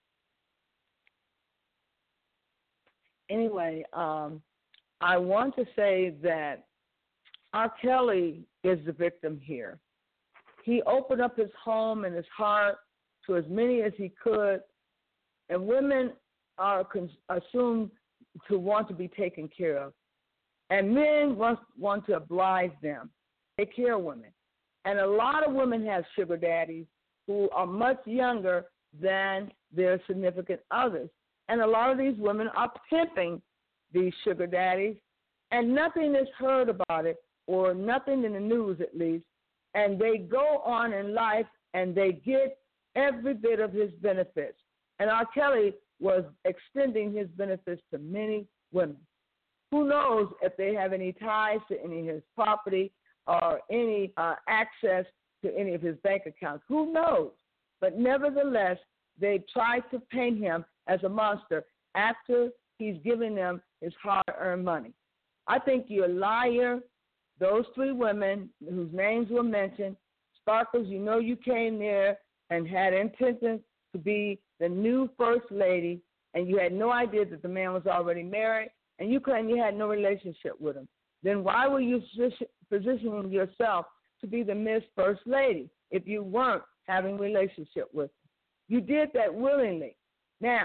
Anyway, um, I want to say that R. Kelly is the victim here. He opened up his home and his heart to as many as he could, and women are cons- assumed to want to be taken care of. And men want, want to oblige them, take care of women. And a lot of women have sugar daddies, who are much younger than their significant others. And a lot of these women are pimping these sugar daddies, and nothing is heard about it, or nothing in the news at least, and they go on in life and they get every bit of his benefits. And R. Kelly was extending his benefits to many women. Who knows if they have any ties to any of his property or any uh, access to any of his bank accounts. Who knows? But nevertheless, they try to paint him as a monster after he's giving them his hard-earned money. I think you're a liar. Those three women whose names were mentioned, Sparkles, you know you came there and had intentions to be the new first lady, and you had no idea that the man was already married, and you claim you had no relationship with him. Then why were you positioning yourself to be the Miss First Lady if you weren't having a relationship with him? You did that willingly. Now,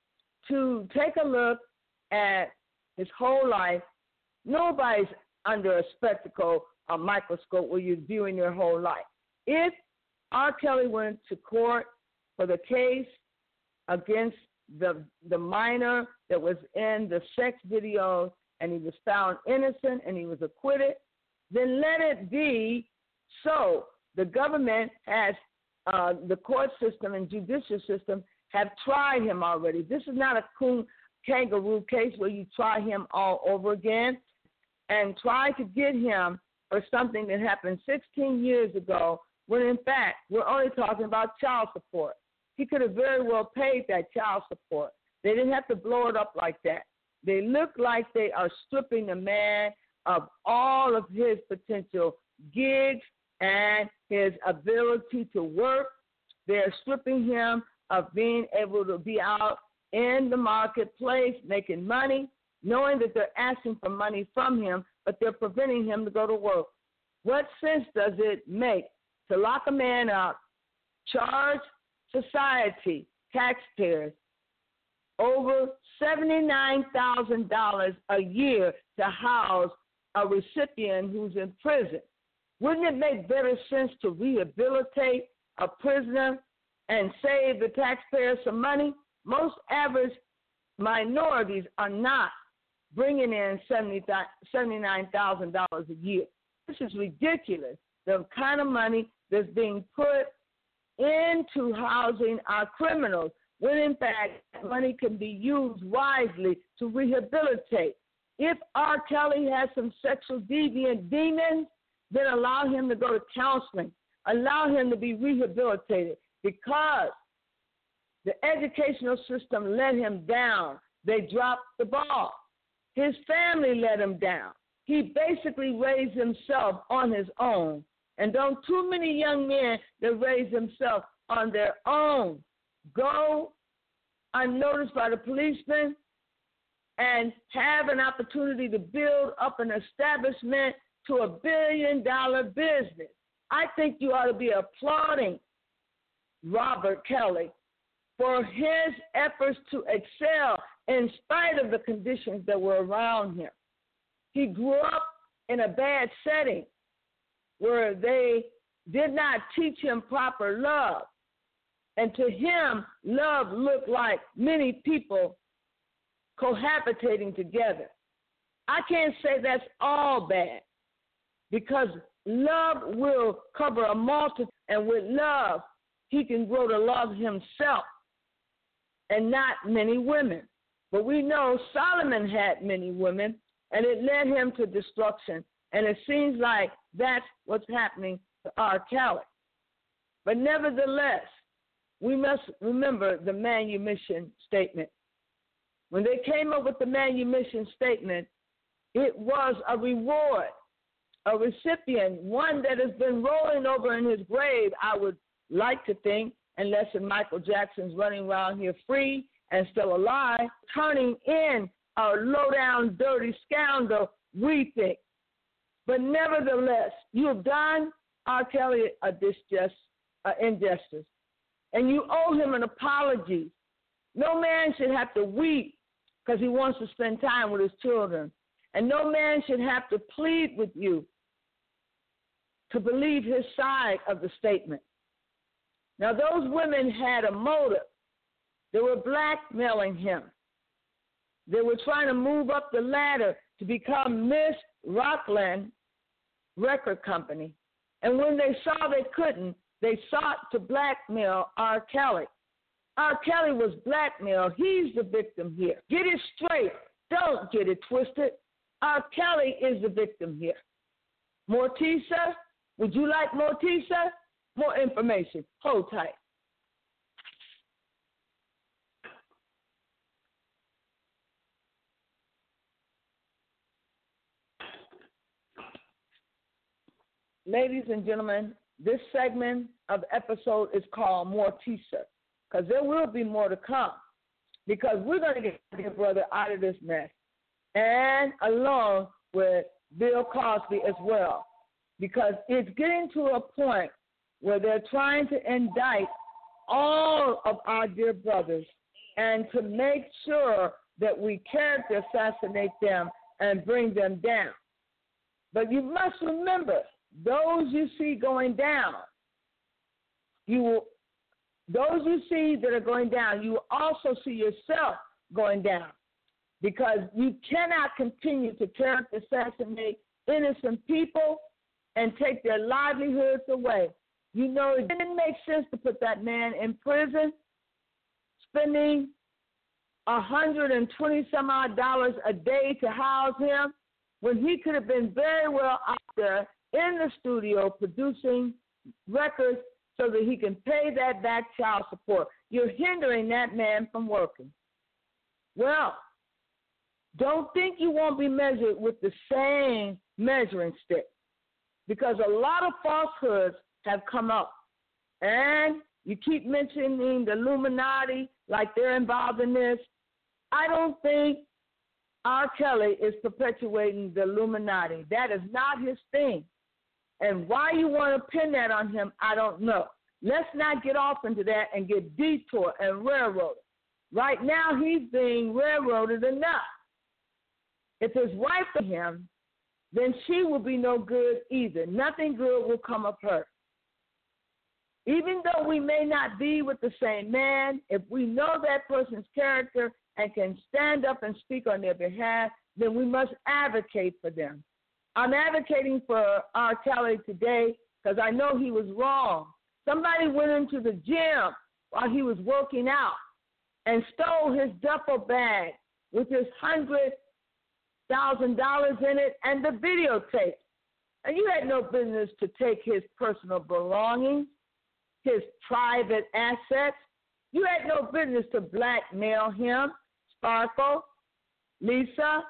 to take a look at his whole life, nobody's under a spectacle, a microscope where you're viewing their whole life. If R. Kelly went to court for the case against the the minor that was in the sex videos and he was found innocent and he was acquitted, then let it be so. The government has, uh, the court system and judicial system have tried him already. This is not a coon, kangaroo case where you try him all over again and try to get him for something that happened sixteen years ago when, in fact, we're only talking about child support. He could have very well paid that child support. They didn't have to blow it up like that. They look like they are stripping the man of all of his potential gigs and his ability to work. They're stripping him of being able to be out in the marketplace making money, knowing that they're asking for money from him, but they're preventing him to go to work. What sense does it make to lock a man up, charge society, taxpayers, over seventy-nine thousand dollars a year to house a recipient who's in prison? Wouldn't it make better sense to rehabilitate a prisoner and save the taxpayers some money? Most average minorities are not bringing in seventy-nine thousand dollars a year. This is ridiculous, the kind of money that's being put into housing our criminals, when in fact money can be used wisely to rehabilitate. If R. Kelly has some sexual deviant demons, then allow him to go to counseling. Allow him to be rehabilitated, because the educational system let him down. They dropped the ball. His family let him down. He basically raised himself on his own. And don't too many young men that raise themselves on their own go unnoticed by the policeman and have an opportunity to build up an establishment to a billion dollar business. I think you ought to be applauding Robert Kelly for his efforts to excel in spite of the conditions that were around him. He grew up in a bad setting where they did not teach him proper love. And to him, love looked like many people cohabitating together. I can't say that's all bad, because love will cover a multitude, and with love, he can grow to love himself and not many women. But we know Solomon had many women, and it led him to destruction. And it seems like that's what's happening to R. Kelly. But nevertheless, we must remember the manumission statement. When they came up with the manumission statement, it was a reward, a recipient, one that has been rolling over in his grave, I would like to think, unless Michael Jackson's running around here free and still alive, turning in a low-down, dirty scoundrel, we think. But nevertheless, you have done R. Kelly a disjustice, uh, injustice, and you owe him an apology. No man should have to weep because he wants to spend time with his children, and no man should have to plead with you to believe his side of the statement. Now, those women had a motive. They were blackmailing him. They were trying to move up the ladder to become Miss Rockland Record Company. And when they saw they couldn't, they sought to blackmail R. Kelly. R. Kelly was blackmailed. He's the victim here. Get it straight. Don't get it twisted. R. Kelly is the victim here. Mortisa, would you like Mortisa? More information. Hold tight. Ladies and gentlemen, this segment of the episode is called Mortisa, because there will be more to come, because we're going to get your brother out of this mess, and along with Bill Cosby as well, because it's getting to a point where they're trying to indict all of our dear brothers and to make sure that we character assassinate them and bring them down. But you must remember, those you see going down, you will, those you see that are going down, you will also see yourself going down, because you cannot continue to character assassinate innocent people and take their livelihoods away. You know, it didn't make sense to put that man in prison, spending one hundred twenty some odd dollars a day to house him, when he could have been very well out there in the studio producing records so that he can pay that back child support. You're hindering that man from working. Well, don't think you won't be measured with the same measuring stick, because a lot of falsehoods have come up. And you keep mentioning the Illuminati like they're involved in this. I don't think R. Kelly is perpetuating the Illuminati. That is not his thing. And why you want to pin that on him, I don't know. Let's not get off into that and get detoured and railroaded. Right now, he's being railroaded enough. If his wife for him, then she will be no good either. Nothing good will come of her. Even though we may not be with the same man, if we know that person's character and can stand up and speak on their behalf, then we must advocate for them. I'm advocating for R. Kelly today because I know he was wrong. Somebody went into the gym while he was working out and stole his duffel bag with his one hundred thousand dollars in it and the videotape. And you had no business to take his personal belongings, his private assets. You had no business to blackmail him. Sparkle, Lisa,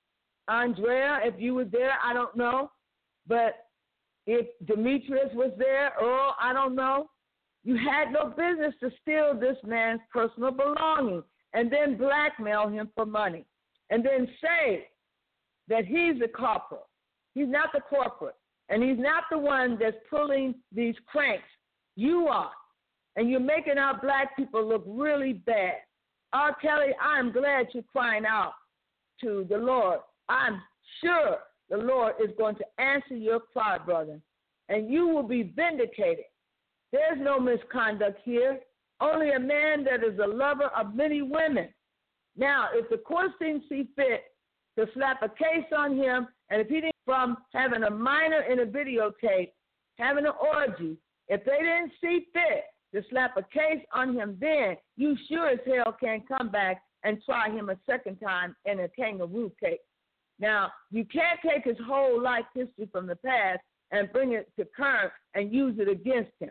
Andrea, if you were there, I don't know. But if Demetrius was there, Earl, I don't know. You had no business to steal this man's personal belongings and then blackmail him for money and then say that he's the corporate. He's not the corporate, and he's not the one that's pulling these cranks. You are, and you're making our black people look really bad. R. Kelly, I'm glad you're crying out to the Lord. I'm sure the Lord is going to answer your cry, brother, and you will be vindicated. There's no misconduct here, only a man that is a lover of many women. Now, if the court seems see fit to slap a case on him, and if he didn't, from having a minor in a videotape, having an orgy, if they didn't see fit to slap a case on him, then you sure as hell can't come back and try him a second time in a kangaroo case. Now, you can't take his whole life history from the past and bring it to current and use it against him.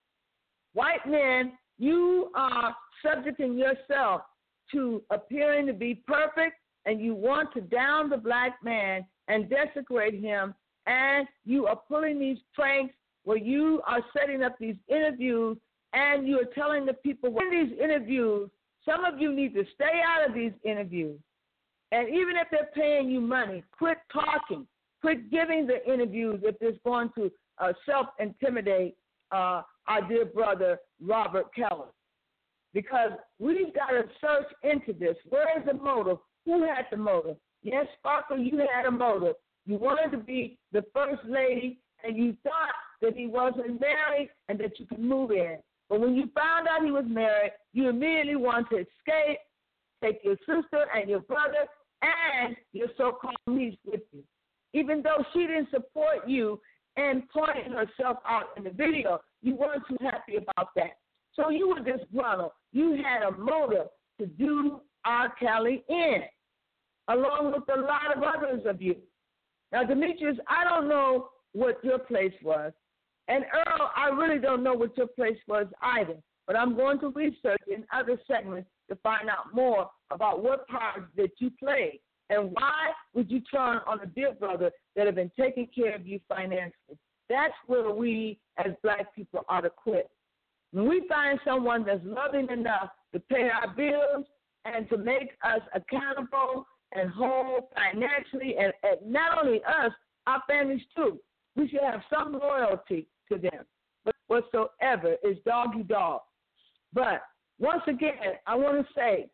White men, you are subjecting yourself to appearing to be perfect, and you want to down the black man and desecrate him, and you are pulling these pranks where you are setting up these interviews and you are telling the people in these interviews, some of you need to stay out of these interviews. And even if they're paying you money, quit talking. Quit giving the interviews if it's going to uh, self-intimidate uh, our dear brother, Robert Kelly. Because we've got to search into this. Where is the motive? Who had the motive? Yes, Sparkle, you had a motive. You wanted to be the first lady, and you thought that he wasn't married and that you could move in. But when you found out he was married, you immediately wanted to escape, take your sister and your brother and your so-called niece with you. Even though she didn't support you and pointing herself out in the video, you weren't too happy about that. So you were disgruntled. You had a motive to do R. Kelly in, along with a lot of others of you. Now, Demetrius, I don't know what your place was. And Earl, I really don't know what your place was either. But I'm going to research in other segments to find out more about what parts that you played. And why would you turn on a dear brother that have been taking care of you financially? That's where we as black people ought to quit. When we find someone that's loving enough to pay our bills and to make us accountable and whole financially, and, and not only us, our families too, we should have some loyalty to them. But whatsoever is doggy dog. But once again, I want to say,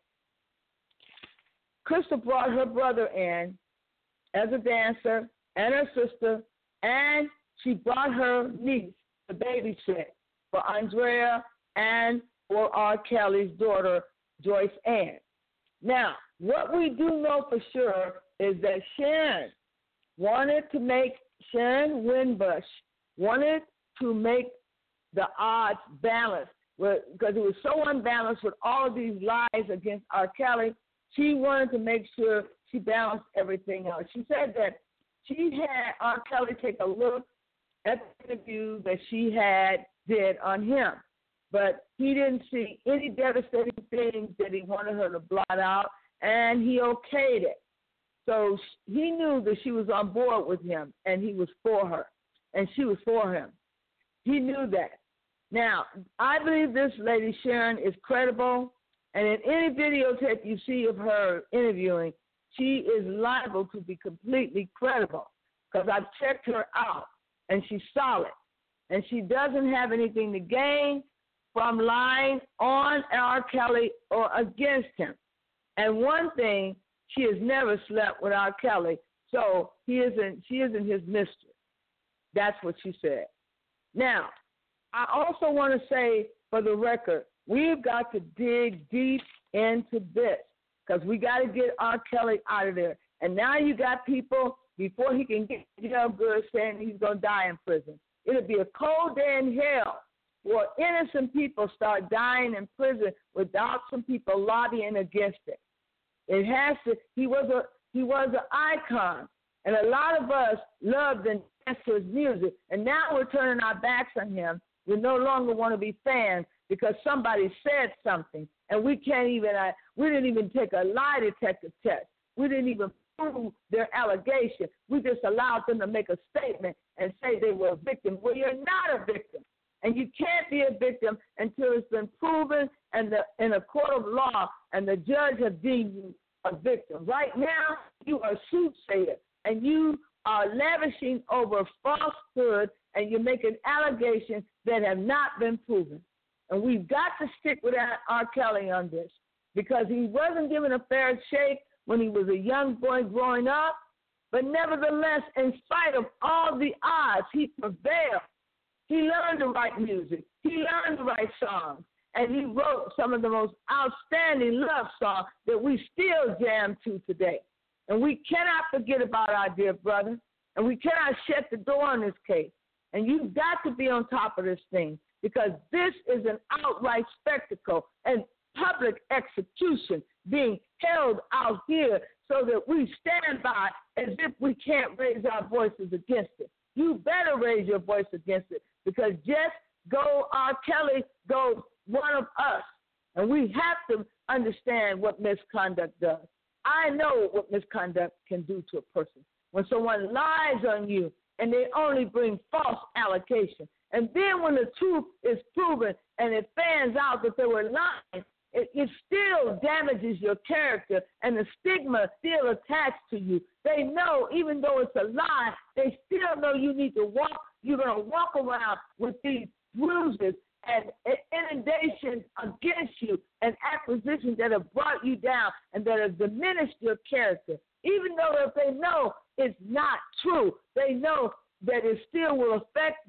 Crystal brought her brother in as a dancer and her sister, and she brought her niece to babysit for Andrea and for R. Kelly's daughter, Joyce Ann. Now, what we do know for sure is that Sharon wanted to make, Sharon Winbush wanted to make the odds balanced because it was so unbalanced with all of these lies against R. Kelly. She wanted to make sure she balanced everything out. She said that she had R. Kelly take a look at the interview that she had did on him, but he didn't see any devastating things that he wanted her to blot out, and he okayed it. So he knew that she was on board with him, and he was for her, and she was for him. He knew that. Now, I believe this lady Sharon is credible, and in any videotape you see of her interviewing, she is liable to be completely credible because I've checked her out, and she's solid. And she doesn't have anything to gain from lying on R. Kelly or against him. And one thing, she has never slept with R. Kelly, so he isn't. She isn't his mistress. That's what she said. Now, I also want to say, for the record, we've got to dig deep into this because we got to get R. Kelly out of there. And now you got people, before he can get jail good, saying he's going to die in prison. It'll be a cold day in hell where innocent people start dying in prison without some people lobbying against it. It has to. He was a he was an icon, and a lot of us loved and danced to his music. And now we're turning our backs on him. We no longer want to be fans because somebody said something, and we can't even. Uh, we didn't even take a lie detector test. We didn't even prove their allegation. We just allowed them to make a statement and say they were a victim. Well, you're not a victim. And you can't be a victim until it's been proven and the, in a court of law and the judge has deemed you a victim. Right now, you are a soothsayer, and you are lavishing over falsehood, and you're making allegations that have not been proven. And we've got to stick with R. Kelly on this because he wasn't given a fair shake when he was a young boy growing up, but nevertheless, in spite of all the odds, he prevailed. He learned to write music. He learned to write songs. And he wrote some of the most outstanding love songs that we still jam to today. And we cannot forget about our dear brother. And we cannot shut the door on this case. And you've got to be on top of this thing because this is an outright spectacle and public execution being held out here so that we stand by as if we can't raise our voices against it. You better raise your voice against it because just go R. Kelly, go one of us. And we have to understand what misconduct does. I know what misconduct can do to a person. When someone lies on you and they only bring false allegations, and then when the truth is proven and it fans out that they were lying, it, it still damages your character and the stigma still attached to you. They know, even though it's a lie, they still know you need to walk, you're going to walk around with these bruises and inundations against you and acquisitions that have brought you down and that have diminished your character. Even though if they know it's not true, they know that it still will affect you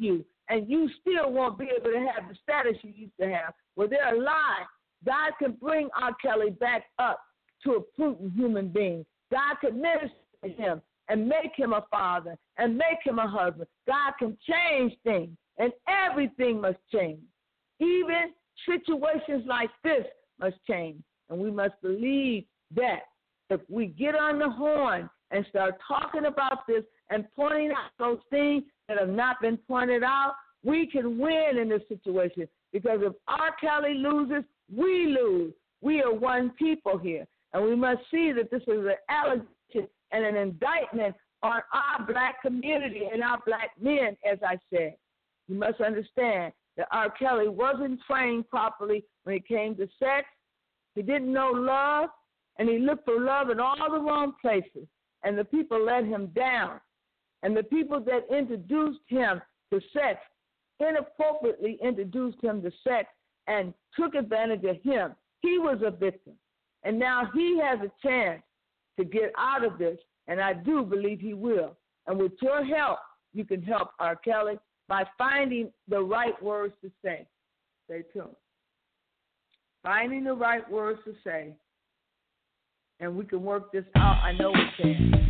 and you still won't be able to have the status you used to have. Well, they're a lie. God can bring R. Kelly back up to a prudent human being. God can minister to him and make him a father and make him a husband. God can change things, and everything must change. Even situations like this must change, and we must believe that if we get on the horn and start talking about this and pointing out those things that have not been pointed out, we can win in this situation. Because if R. Kelly loses, we lose. We are one people here. And we must see that this is an allegation and an indictment on our black community and our black men, as I said. You must understand that R. Kelly wasn't trained properly when it came to sex. He didn't know love, and he looked for love in all the wrong places. And the people let him down. And the people that introduced him to sex inappropriately introduced him to sex and took advantage of him. He was a victim. And now he has a chance to get out of this, and I do believe he will. And with your help, you can help R. Kelly by finding the right words to say. Stay tuned. Finding the right words to say, and we can work this out. I know we can.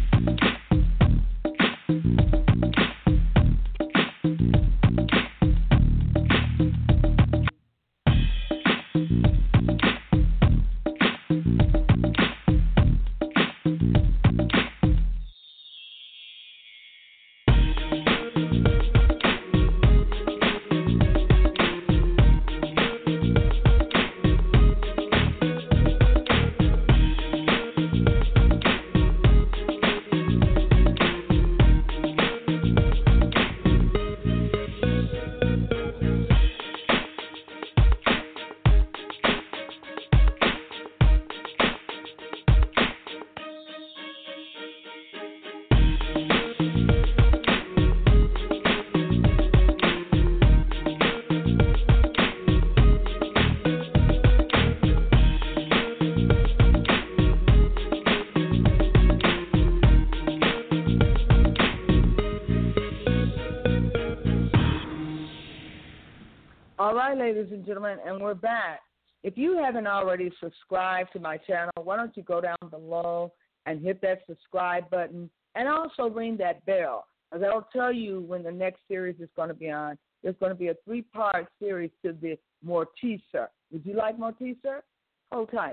All right, ladies and gentlemen, and we're back. If you haven't already subscribed to my channel, why don't you go down below and hit that subscribe button and also ring that bell, because that'll tell you when the next series is going to be on. There's going to be a three-part series to the Morticia. Would you like Morticia? Hold tight.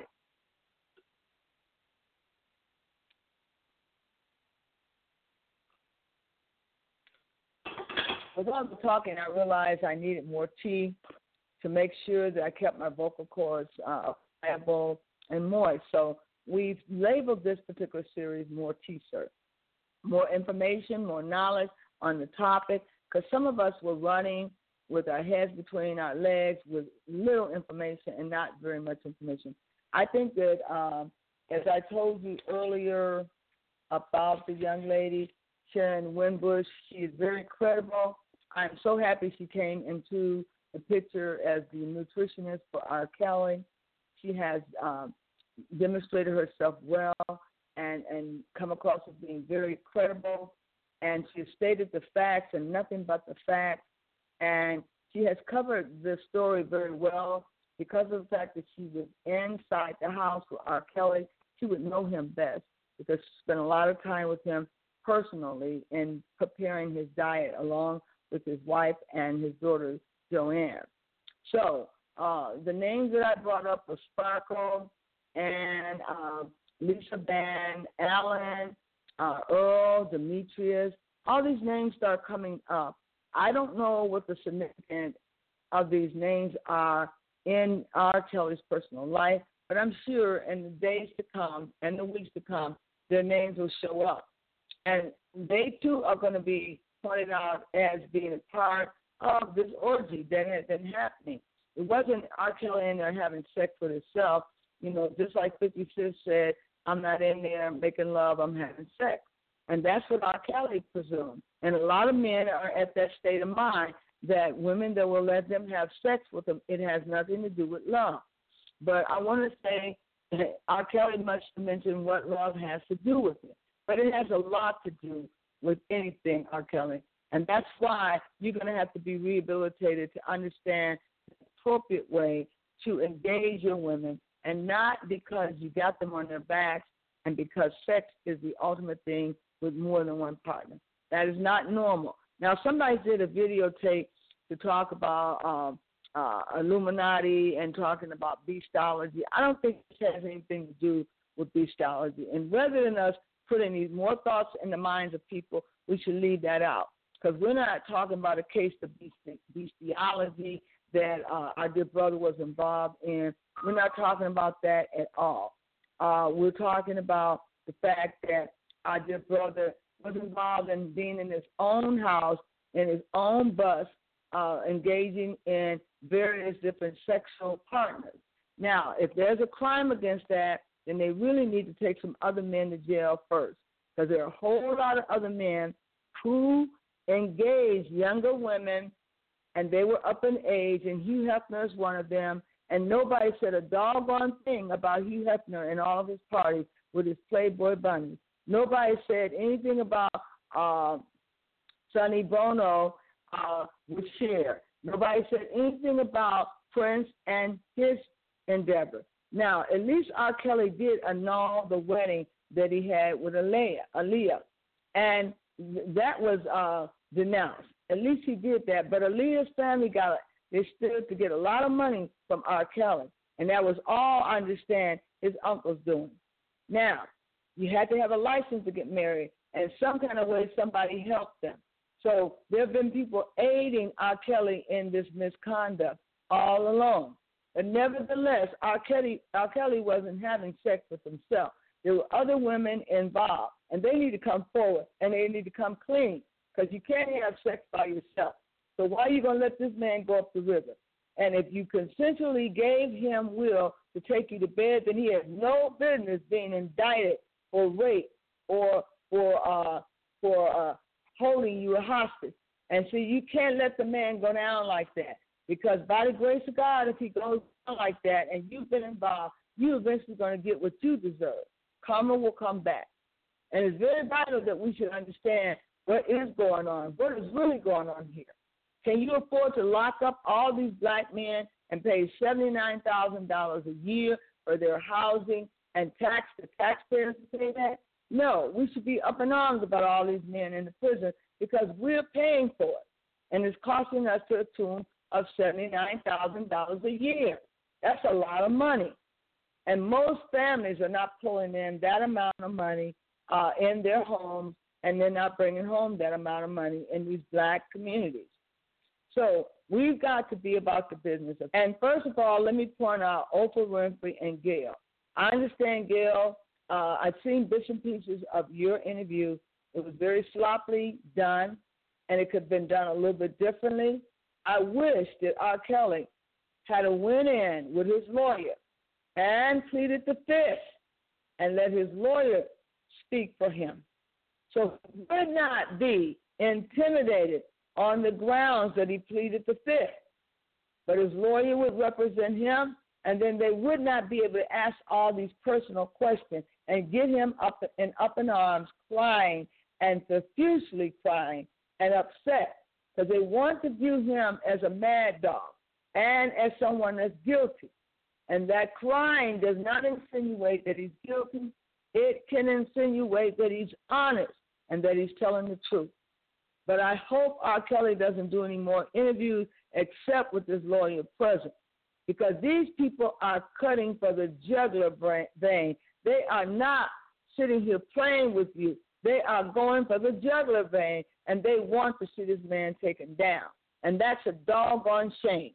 As I was talking, I realized I needed more tea to make sure that I kept my vocal cords uh, pliable and moist. So we've labeled this particular series Morticia. More information, more knowledge on the topic, because some of us were running with our heads between our legs with little information and not very much information. I think that, um, as I told you earlier about the young lady, Sharon Winbush, she is very credible. I'm so happy she came into the picture as the nutritionist for R. Kelly. She has um, demonstrated herself well and, and come across as being very credible. And she has stated the facts and nothing but the facts. And she has covered this story very well because of the fact that she was inside the house with R. Kelly. She would know him best because she spent a lot of time with him personally in preparing his diet along with his wife and his daughter, Joanne. So uh, the names that I brought up were Sparkle and uh, Lisa Van Allen, uh, Earl, Demetrius. All these names start coming up. I don't know what the significance of these names are in R. Kelly's personal life, but I'm sure in the days to come and the weeks to come, their names will show up. And they, too, are going to be pointed out as being a part of this orgy that had been happening. It wasn't R. Kelly in there having sex with himself. You know, just like fifty Cent said, I'm not in there making love, I'm having sex. And that's what R. Kelly presumed. And a lot of men are at that state of mind that women that will let them have sex with them, it has nothing to do with love. But I want to say that R. Kelly must mention what love has to do with it. But it has a lot to do with anything, R. Kelly. And that's why you're going to have to be rehabilitated to understand the appropriate way to engage your women, and not because you got them on their backs and because sex is the ultimate thing with more than one partner. That is not normal. Now, somebody did a videotape to talk about um, uh, Illuminati and talking about beastology. I don't think it has anything to do with beastology. And rather than us put any more thoughts in the minds of people, we should leave that out. Because we're not talking about a case of bestiality that uh, our dear brother was involved in. We're not talking about that at all. Uh, we're talking about the fact that our dear brother was involved in being in his own house, in his own bus, uh, engaging in various different sexual partners. Now, if there's a crime against that, then they really need to take some other men to jail first, because there are a whole lot of other men who engaged younger women, and they were up in age, and Hugh Hefner is one of them, and nobody said a doggone thing about Hugh Hefner and all of his parties with his Playboy bunnies. Nobody said anything about uh, Sonny Bono uh, with Cher. Nobody said anything about Prince and his endeavor. Now, at least R. Kelly did annul the wedding that he had with Aaliyah, Aaliyah. and that was uh, denounced. At least he did that. But Aaliyah's family got they stood to get a lot of money from R. Kelly, and that was all, I understand, his uncle's doing. Now, you had to have a license to get married, and some kind of way somebody helped them. So there have been people aiding R. Kelly in this misconduct all along. But nevertheless, R. Kelly, R. Kelly wasn't having sex with himself. There were other women involved, and they need to come forward, and they need to come clean, because you can't have sex by yourself. So why are you going to let this man go up the river? And if you consensually gave him will to take you to bed, then he has no business being indicted for rape or for uh, for uh, holding you a hostage. And so you can't let the man go down like that, because by the grace of God, if he goes down like that and you've been involved, you're eventually going to get what you deserve. Karma will come back. And it's very vital that we should understand what is going on, what is really going on here. Can you afford to lock up all these black men and pay seventy-nine thousand dollars a year for their housing and tax the taxpayers to pay that? No, we should be up in arms about all these men in the prison, because we're paying for it. And it's costing us to the tune of seventy-nine thousand dollars a year. That's a lot of money. And most families are not pulling in that amount of money uh, in their homes, and they're not bringing home that amount of money in these black communities. So we've got to be about the business. And first of all, let me point out Oprah Winfrey and Gail. I understand, Gail, uh, I've seen bits and pieces of your interview. It was very sloppily done, and it could have been done a little bit differently. I wish that R. Kelly had a went in with his lawyer and pleaded the fifth and let his lawyer speak for him. So he would not be intimidated on the grounds that he pleaded the fifth. But his lawyer would represent him, and then they would not be able to ask all these personal questions and get him up and up in arms, crying and profusely crying and upset, because they want to view him as a mad dog and as someone that's guilty. And that crying does not insinuate that he's guilty. It can insinuate that he's honest and that he's telling the truth. But I hope R. Kelly doesn't do any more interviews except with his lawyer present, because these people are cutting for the jugular vein. They are not sitting here playing with you. They are going for the jugular vein, and they want to see this man taken down. And that's a doggone shame.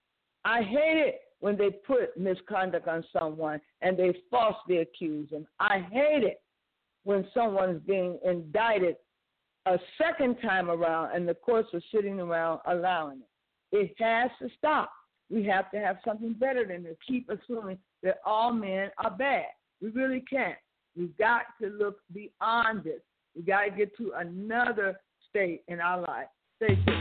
I hate it when they put misconduct on someone and they falsely accuse them. I hate it when someone is being indicted a second time around and the courts are sitting around allowing it. It has to stop. We have to have something better than to keep assuming that all men are bad. We really can't. We've got to look beyond this. We've got to get to another state in our life. Stay tuned.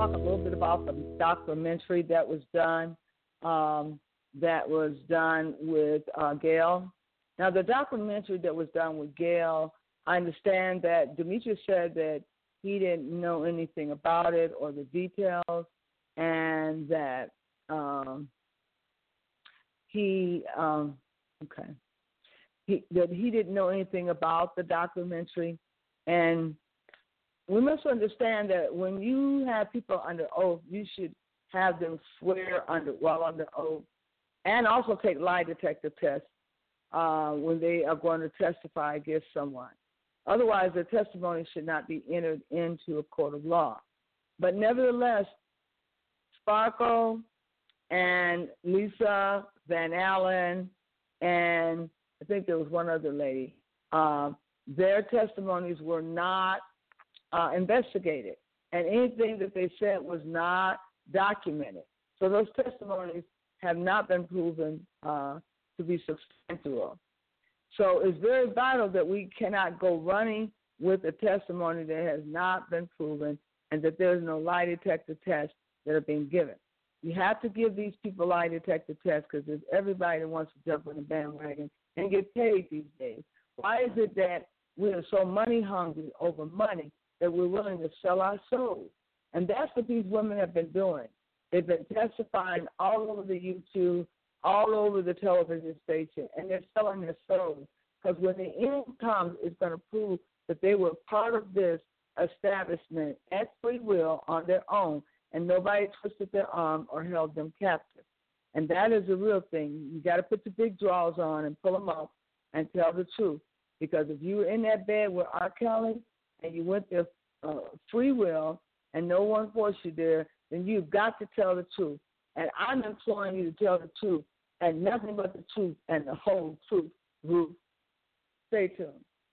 talk a little bit about the documentary that was done, um, that was done with uh, Gail. Now, the documentary that was done with Gail, I understand that Demetrius said that he didn't know anything about it or the details, and that um, he, um, okay, he, that he didn't know anything about the documentary. And we must understand that when you have people under oath, you should have them swear under while under oath, and also take lie detector tests uh, when they are going to testify against someone. Otherwise, their testimony should not be entered into a court of law. But nevertheless, Sparkle and Lisa Van Allen, and I think there was one other lady, uh, their testimonies were not uh, investigated, and anything that they said was not documented. So those testimonies have not been proven uh, to be substantial. So it's very vital that we cannot go running with a testimony that has not been proven and that there's no lie detector tests that are being given. You have to give these people lie detector tests because there's everybody that wants to jump on the bandwagon and get paid these days. Why is it that we are so money hungry over money that we're willing to sell our souls? And that's what these women have been doing. They've been testifying all over the YouTube, all over the television station, and they're selling their souls. Because when the end comes, it's going to prove that they were part of this establishment at free will on their own, and nobody twisted their arm or held them captive. And that is the real thing. You got to put the big drawers on and pull them up and tell the truth. Because if you were in that bed with R. Kelly and you went there uh, free will and no one forced you there, then you've got to tell the truth. And I'm imploring you to tell the truth and nothing but the truth and the whole truth, Ruth. Stay tuned.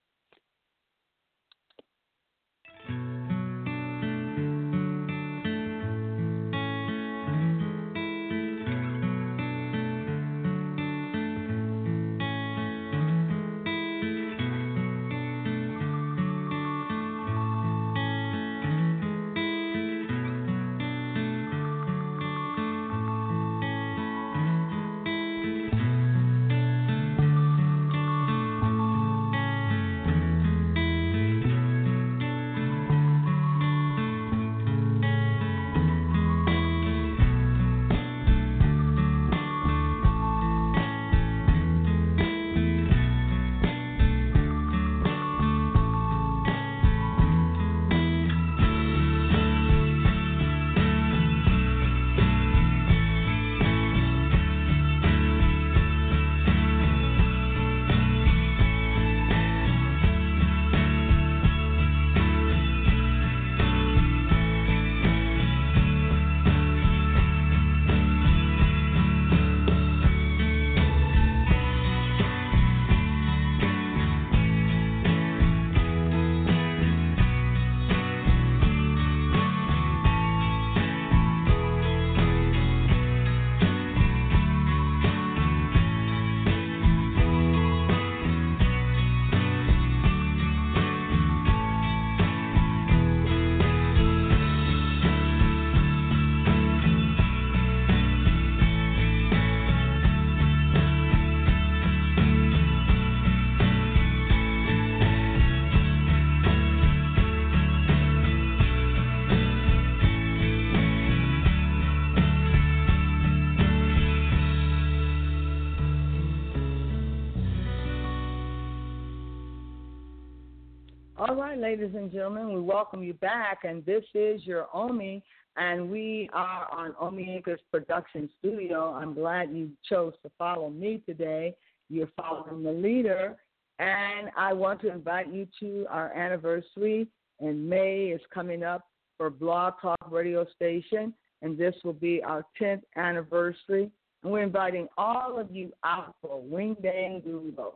All right, ladies and gentlemen, we welcome you back, and this is your Omi, and we are on Omi Anchor's production studio. I'm glad you chose to follow me today. You're following the leader, and I want to invite you to our anniversary in May. Is coming up for Blog Talk Radio Station, and this will be our tenth anniversary, and we're inviting all of you out for Wing Dang Doodle.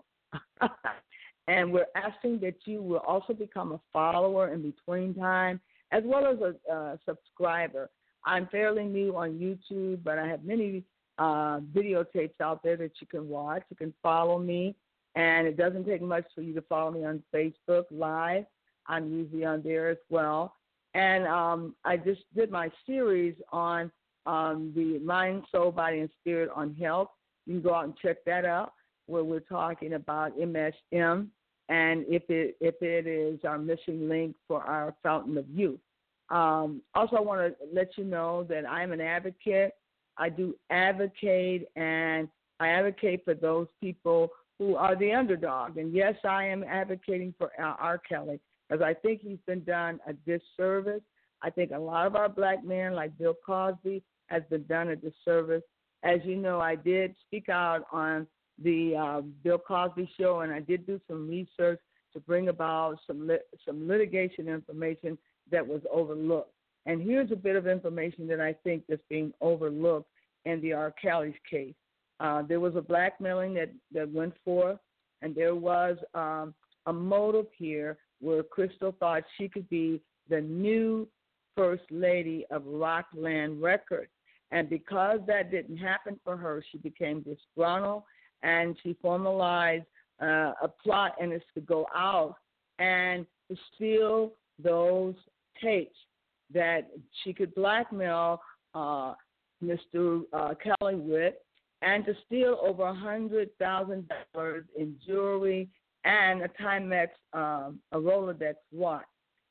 And we're asking that you will also become a follower in between time, as well as a uh, subscriber. I'm fairly new on YouTube, but I have many uh, videotapes out there that you can watch. You can follow me, and it doesn't take much for you to follow me on Facebook Live. I'm usually on there as well. And um, I just did my series on um, the mind, soul, body, and spirit on health. You can go out and check that out, where we're talking about M S M and if it if it is our missing link for our fountain of youth. Um, also, I want to let you know that I'm an advocate. I do advocate, and I advocate for those people who are the underdog. And yes, I am advocating for R. Kelly, because I think he's been done a disservice. I think a lot of our black men, like Bill Cosby, has been done a disservice. As you know, I did speak out on the uh, Bill Cosby show, and I did do some research to bring about some lit- some litigation information that was overlooked. And here's a bit of information that I think that's being overlooked in the R. Kelly's case. Uh, there was a blackmailing that, that went forth, and there was um, a motive here where Crystal thought she could be the new first lady of Rockland Records. And because that didn't happen for her, she became disgruntled, and she formalized uh, a plot, and it's to go out and to steal those tapes that she could blackmail uh, Mister Uh, Kelly with, and to steal over one hundred thousand dollars in jewelry and a Timex, um, a Rolodex watch.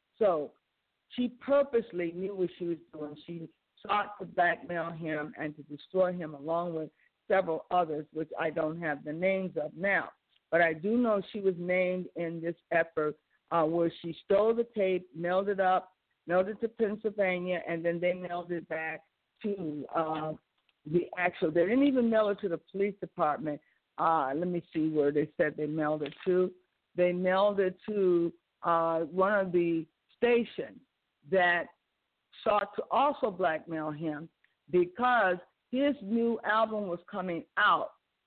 So she purposely knew what she was doing. She sought to blackmail him and to destroy him, along with several others, which I don't have the names of now. But I do know she was named in this effort uh, where she stole the tape, mailed it up, mailed it to Pennsylvania, and then they mailed it back to uh, the actual, they didn't even mail it to the police department. Uh, let me see where they said they mailed it to. They mailed it to uh, one of the stations that sought to also blackmail him, because his new album was coming out.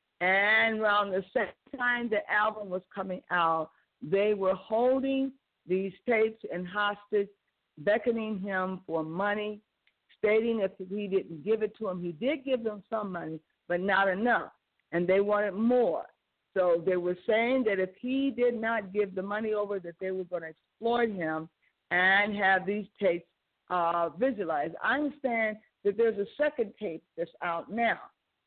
And around the same time the album was coming out, they were holding these tapes in hostage, beckoning him for money, stating if he didn't give it to him. He did give them some money, but not enough, and they wanted more. So they were saying that if he did not give the money over, that they were going to exploit him and have these tapes uh, visualized. I understand that there's a second tape that's out now,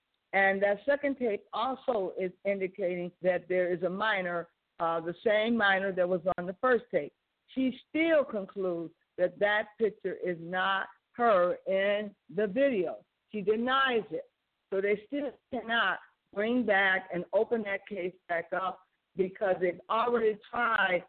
and that second tape also is indicating that there is a minor, uh, the same minor that was on the first tape. She still concludes that that picture is not her in the video. She denies it. So they still cannot bring back and open that case back up, because they've already tried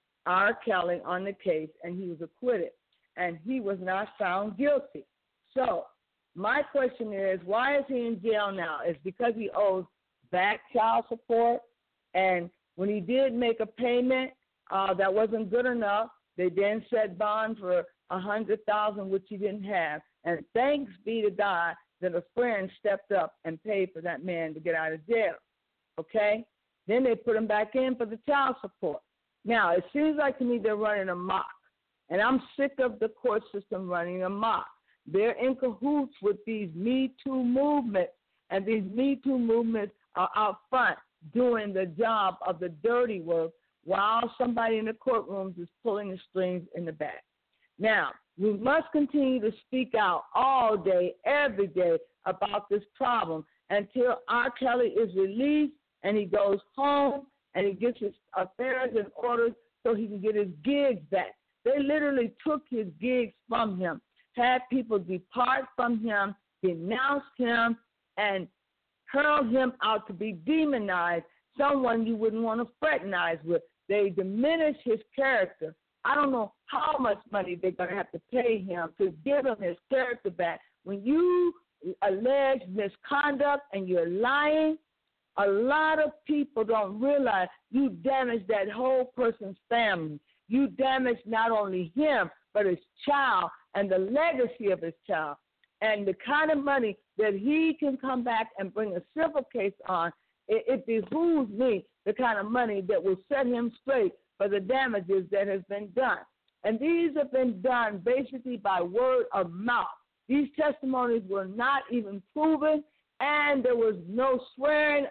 R. Kelly on the case, and he was acquitted, and he was not found guilty. So my question is, why is he in jail now? It's because he owes back child support, and when he did make a payment uh, that wasn't good enough, they then set bond for a hundred thousand dollars, which he didn't have. And thanks be to God that a friend stepped up and paid for that man to get out of jail. Okay? Then they put him back in for the child support. Now, it seems like to me they're running amok, and I'm sick of the court system running amok. They're in cahoots with these Me Too movements, and these Me Too movements are out front doing the job of the dirty work, while somebody in the courtrooms is pulling the strings in the back. Now, we must continue to speak out all day, every day about this problem until R. Kelly is released and he goes home and he gets his affairs in order so he can get his gigs back. They literally took his gigs from him, had people depart from him, denounced him, and hurled him out to be demonized, someone you wouldn't want to fraternize with. They diminished his character. I don't know how much money they're going to have to pay him to give him his character back. When you allege misconduct and you're lying, a lot of people don't realize you damaged that whole person's family. You damaged not only him, but his child and the legacy of his child. And the kind of money that he can come back and bring a civil case on, it, it behooves me the kind of money that will set him straight for the damages that has been done. And these have been done basically by word of mouth. These testimonies were not even proven, and there was no swearing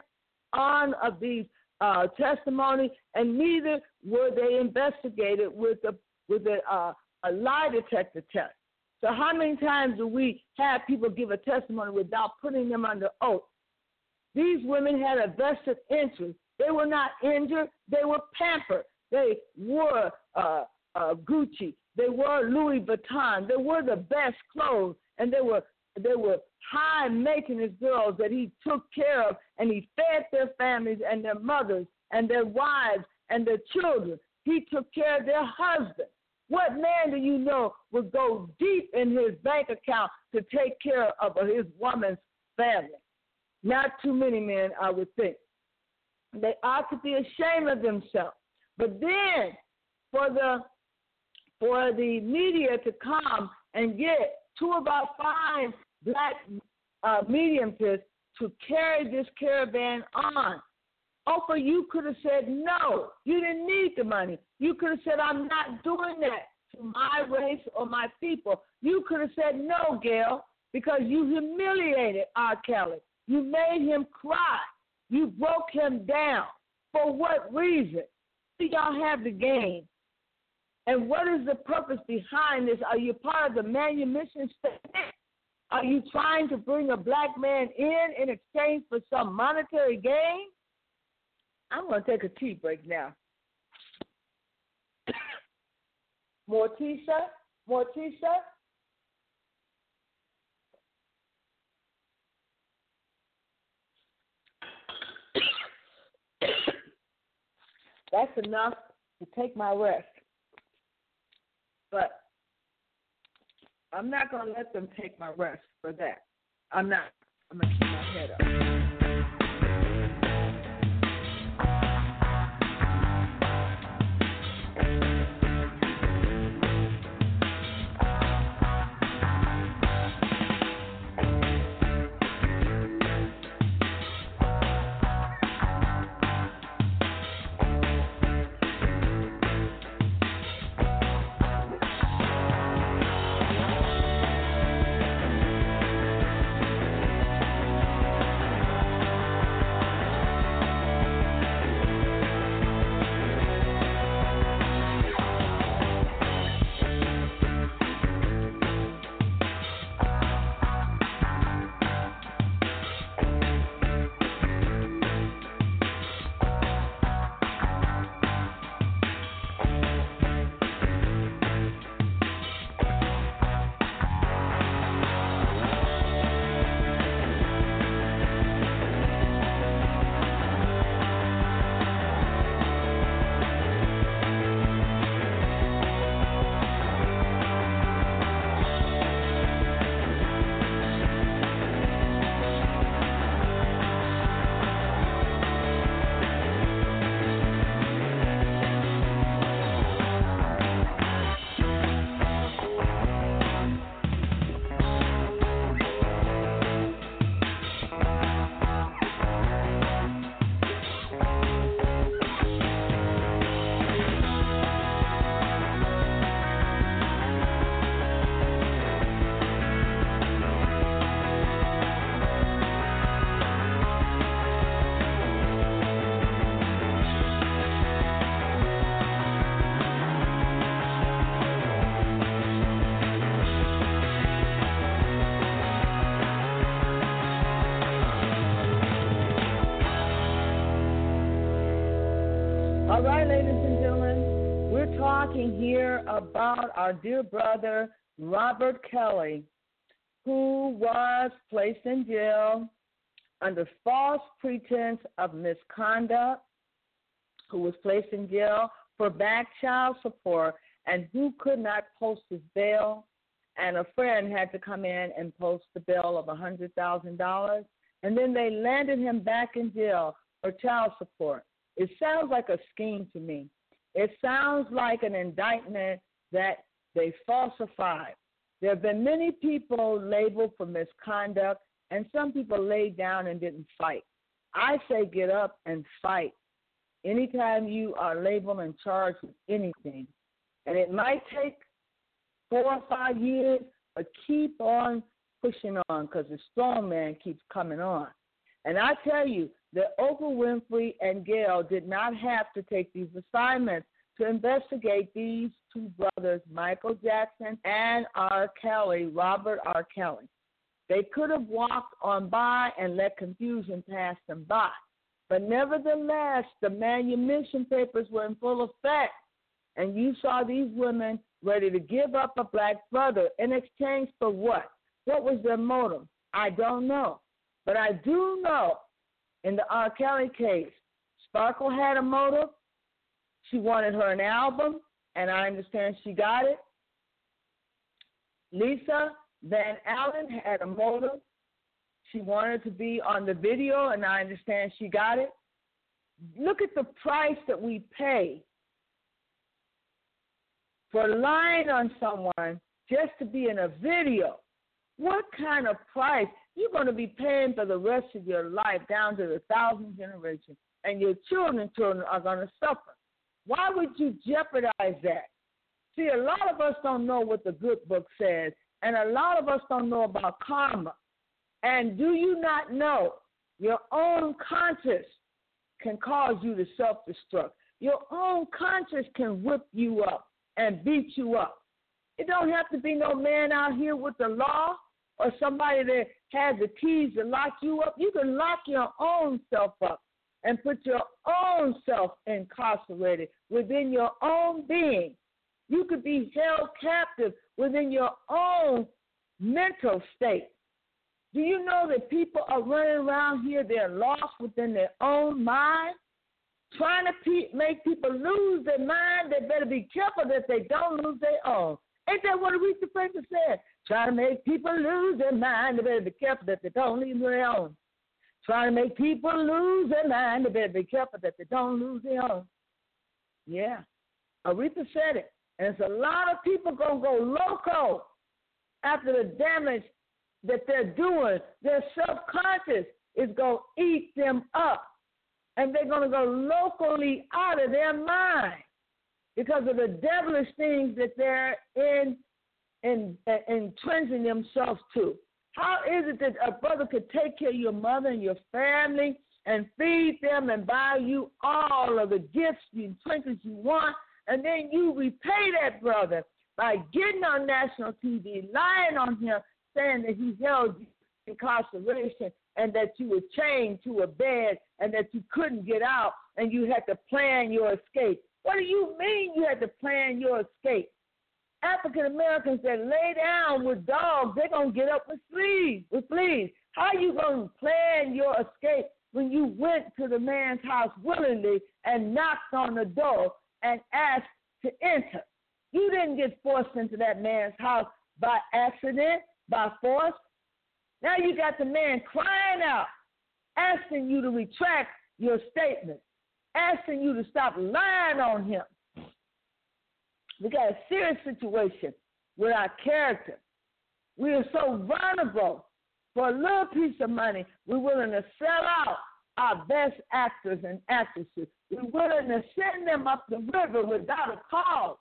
on of these uh, testimonies, and neither were they investigated with the with the uh, a lie detector test. So how many times do we have people give a testimony without putting them under oath? These women had a vested interest. They were not injured. They were pampered. They wore uh, uh, Gucci. They wore Louis Vuitton. They wore the best clothes, and they were they were high maintenance girls that he took care of, and he fed their families and their mothers and their wives and their children. He took care of their husbands. What man do you know would go deep in his bank account to take care of his woman's family? Not too many men, I would think. They ought to be ashamed of themselves. But then for the for the media to come and get two of our fine black uh, mediumists to carry this caravan on. Oprah, you could have said no. You didn't need the money. You could have said, I'm not doing that to my race or my people. You could have said no, Gail, because you humiliated R. Kelly. You made him cry. You broke him down. For what reason? Do y'all have the game? And what is the purpose behind this? Are you part of the manumission statement? Are you trying to bring a black man in in exchange for some monetary gain? I'm going to take a tea break now. More tea, sir? More tea, sir? That's enough to take my rest. But I'm not going to let them take my rest for that. I'm not. I'm going to keep my head up. All right, ladies and gentlemen, we're talking here about our dear brother, Robert Kelly, who was placed in jail under false pretense of misconduct, who was placed in jail for back child support, and who could not post his bail, and a friend had to come in and post the bail of one hundred thousand dollars, and then they landed him back in jail for child support. It sounds like a scheme to me. It sounds like an indictment that they falsified. There have been many people labeled for misconduct, and some people laid down and didn't fight. I say get up and fight anytime you are labeled and charged with anything. And it might take four or five years, but keep on pushing on because the strong man keeps coming on. And I tell you that Oprah Winfrey and Gail did not have to take these assignments to investigate these two brothers, Michael Jackson and R. Kelly, Robert R. Kelly. They could have walked on by and let confusion pass them by. But nevertheless, the manumission papers were in full effect, and you saw these women ready to give up a black brother in exchange for what? What was their motive? I don't know. But I do know in the R. Kelly case, Sparkle had a motive. She wanted her an album, and I understand she got it. Lisa Van Allen had a motive. She wanted to be on the video, and I understand she got it. Look at the price that we pay for lying on someone just to be in a video. What kind of price? You're going to be paying for the rest of your life down to the thousandth generation, and your children's children are going to suffer. Why would you jeopardize that? See, a lot of us don't know what the good book says, and a lot of us don't know about karma. And do you not know your own conscience can cause you to self-destruct? Your own conscience can whip you up and beat you up. It don't have to be no man out here with the law or somebody that has the keys to lock you up. You can lock your own self up and put your own self incarcerated within your own being. You could be held captive within your own mental state. Do you know that people are running around here, they're lost within their own mind, trying to pe- make people lose their mind? They better be careful that they don't lose their own. Ain't that what Aretha Franklin said? Trying to make people lose their mind, they better be careful that they don't lose their own. Trying to make people lose their mind, they better be careful that they don't lose their own. Yeah, Aretha said it. And there's a lot of people going to go loco after the damage that they're doing. Their self-conscious is going to eat them up. And they're going to go locally out of their mind because of the devilish things that they're in, in, in entrenching themselves to. How is it that a brother could take care of your mother and your family and feed them and buy you all of the gifts and trinkets you want, and then you repay that brother by getting on national T V, lying on him, saying that he held you in incarceration and that you were chained to a bed and that you couldn't get out and you had to plan your escape? What do you mean you had to plan your escape? African Americans that lay down with dogs, they're going to get up with fleas. With fleas. How are you going to plan your escape when you went to the man's house willingly and knocked on the door and asked to enter? You didn't get forced into that man's house by accident, by force. Now you got the man crying out, asking you to retract your statement, asking you to stop lying on him. We got a serious situation with our character. We are so vulnerable. For a little piece of money, we're willing to sell out our best actors and actresses. We're willing to send them up the river without a cause.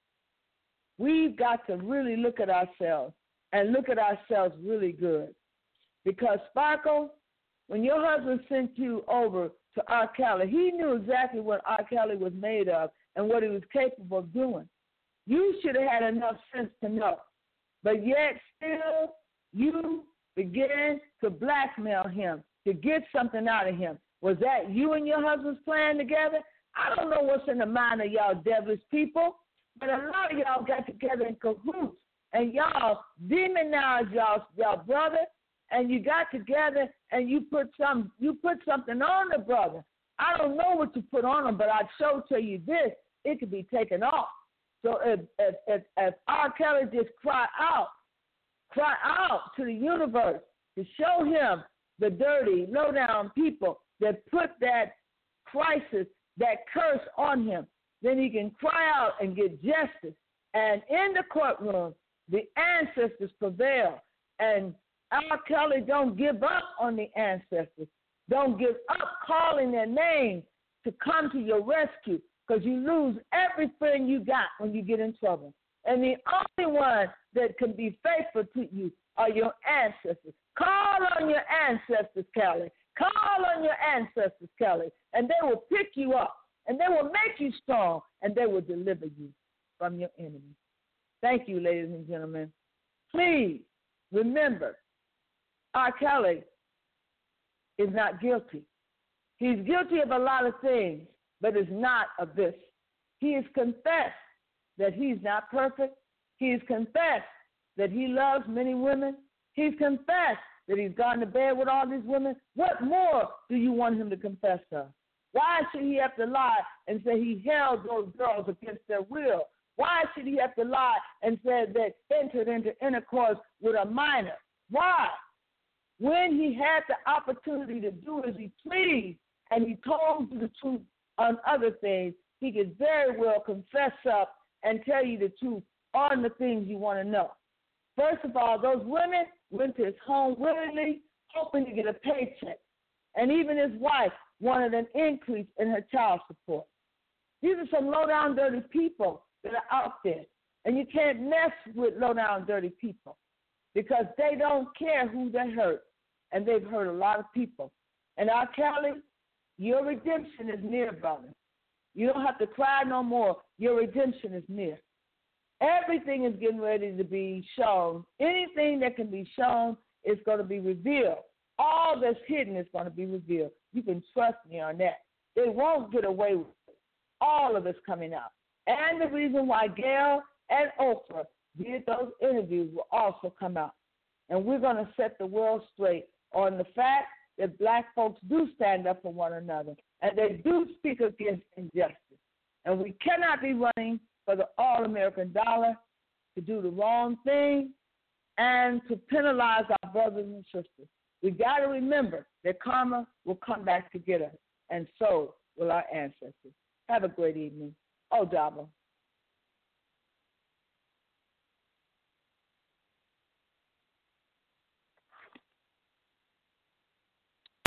We've got to really look at ourselves and look at ourselves really good. Because, Sparkle, when your husband sent you over to R. Kelly, he knew exactly what R. Kelly was made of and what he was capable of doing. You should have had enough sense to know. But yet still, you began to blackmail him, to get something out of him. Was that you and your husband's plan together? I don't know what's in the mind of y'all devilish people, but a lot of y'all got together in cahoots, and y'all demonized y'all, y'all brother, and you got together and you put some, you put something on the brother. I don't know what you put on him, but I'd show to you this. It could be taken off. So if, if, if, if R. Kelly just cry out, cry out to the universe to show him the dirty, low-down people that put that crisis, that curse on him, then he can cry out and get justice. And in the courtroom, the ancestors prevail. And R. Kelly don't give up on the ancestors. Don't give up calling their names to come to your rescue, because you lose everything you got when you get in trouble. And the only one that can be faithful to you are your ancestors. Call on your ancestors, Kelly. Call on your ancestors, Kelly, and they will pick you up. and they will make you strong, and they will deliver you from your enemy. Thank you, ladies and gentlemen. Please remember, R. Kelly is not guilty. He's guilty of a lot of things, but is not of this. He has confessed that he's not perfect. He's confessed that he loves many women. He's confessed that he's gone to bed with all these women. What more do you want him to confess of? Why should he have to lie and say he held those girls against their will? Why should he have to lie and say that entered into intercourse with a minor? Why? When he had the opportunity to do as he pleased and he told you the truth on other things, he could very well confess up and tell you the truth on the things you want to know. First of all, those women went to his home willingly, hoping to get a paycheck. And even his wife wanted an increase in her child support. These are some low-down, dirty people that are out there. And you can't mess with low-down, dirty people because they don't care who they hurt. And they've hurt a lot of people. And R. Kelly, your redemption is near, brother. You don't have to cry no more. Your redemption is near. Everything is getting ready to be shown. Anything that can be shown is going to be revealed. All that's hidden is going to be revealed. You can trust me on that. They won't get away with it. All of it's coming out. And the reason why Gail and Oprah did those interviews will also come out. And we're going to set the world straight on the fact that black folks do stand up for one another, and they do speak against injustice. And we cannot be running for the all-American dollar to do the wrong thing and to penalize our brothers and sisters. We got to remember that karma will come back to get us, and so will our ancestors. Have a great evening. Oh, Dabo.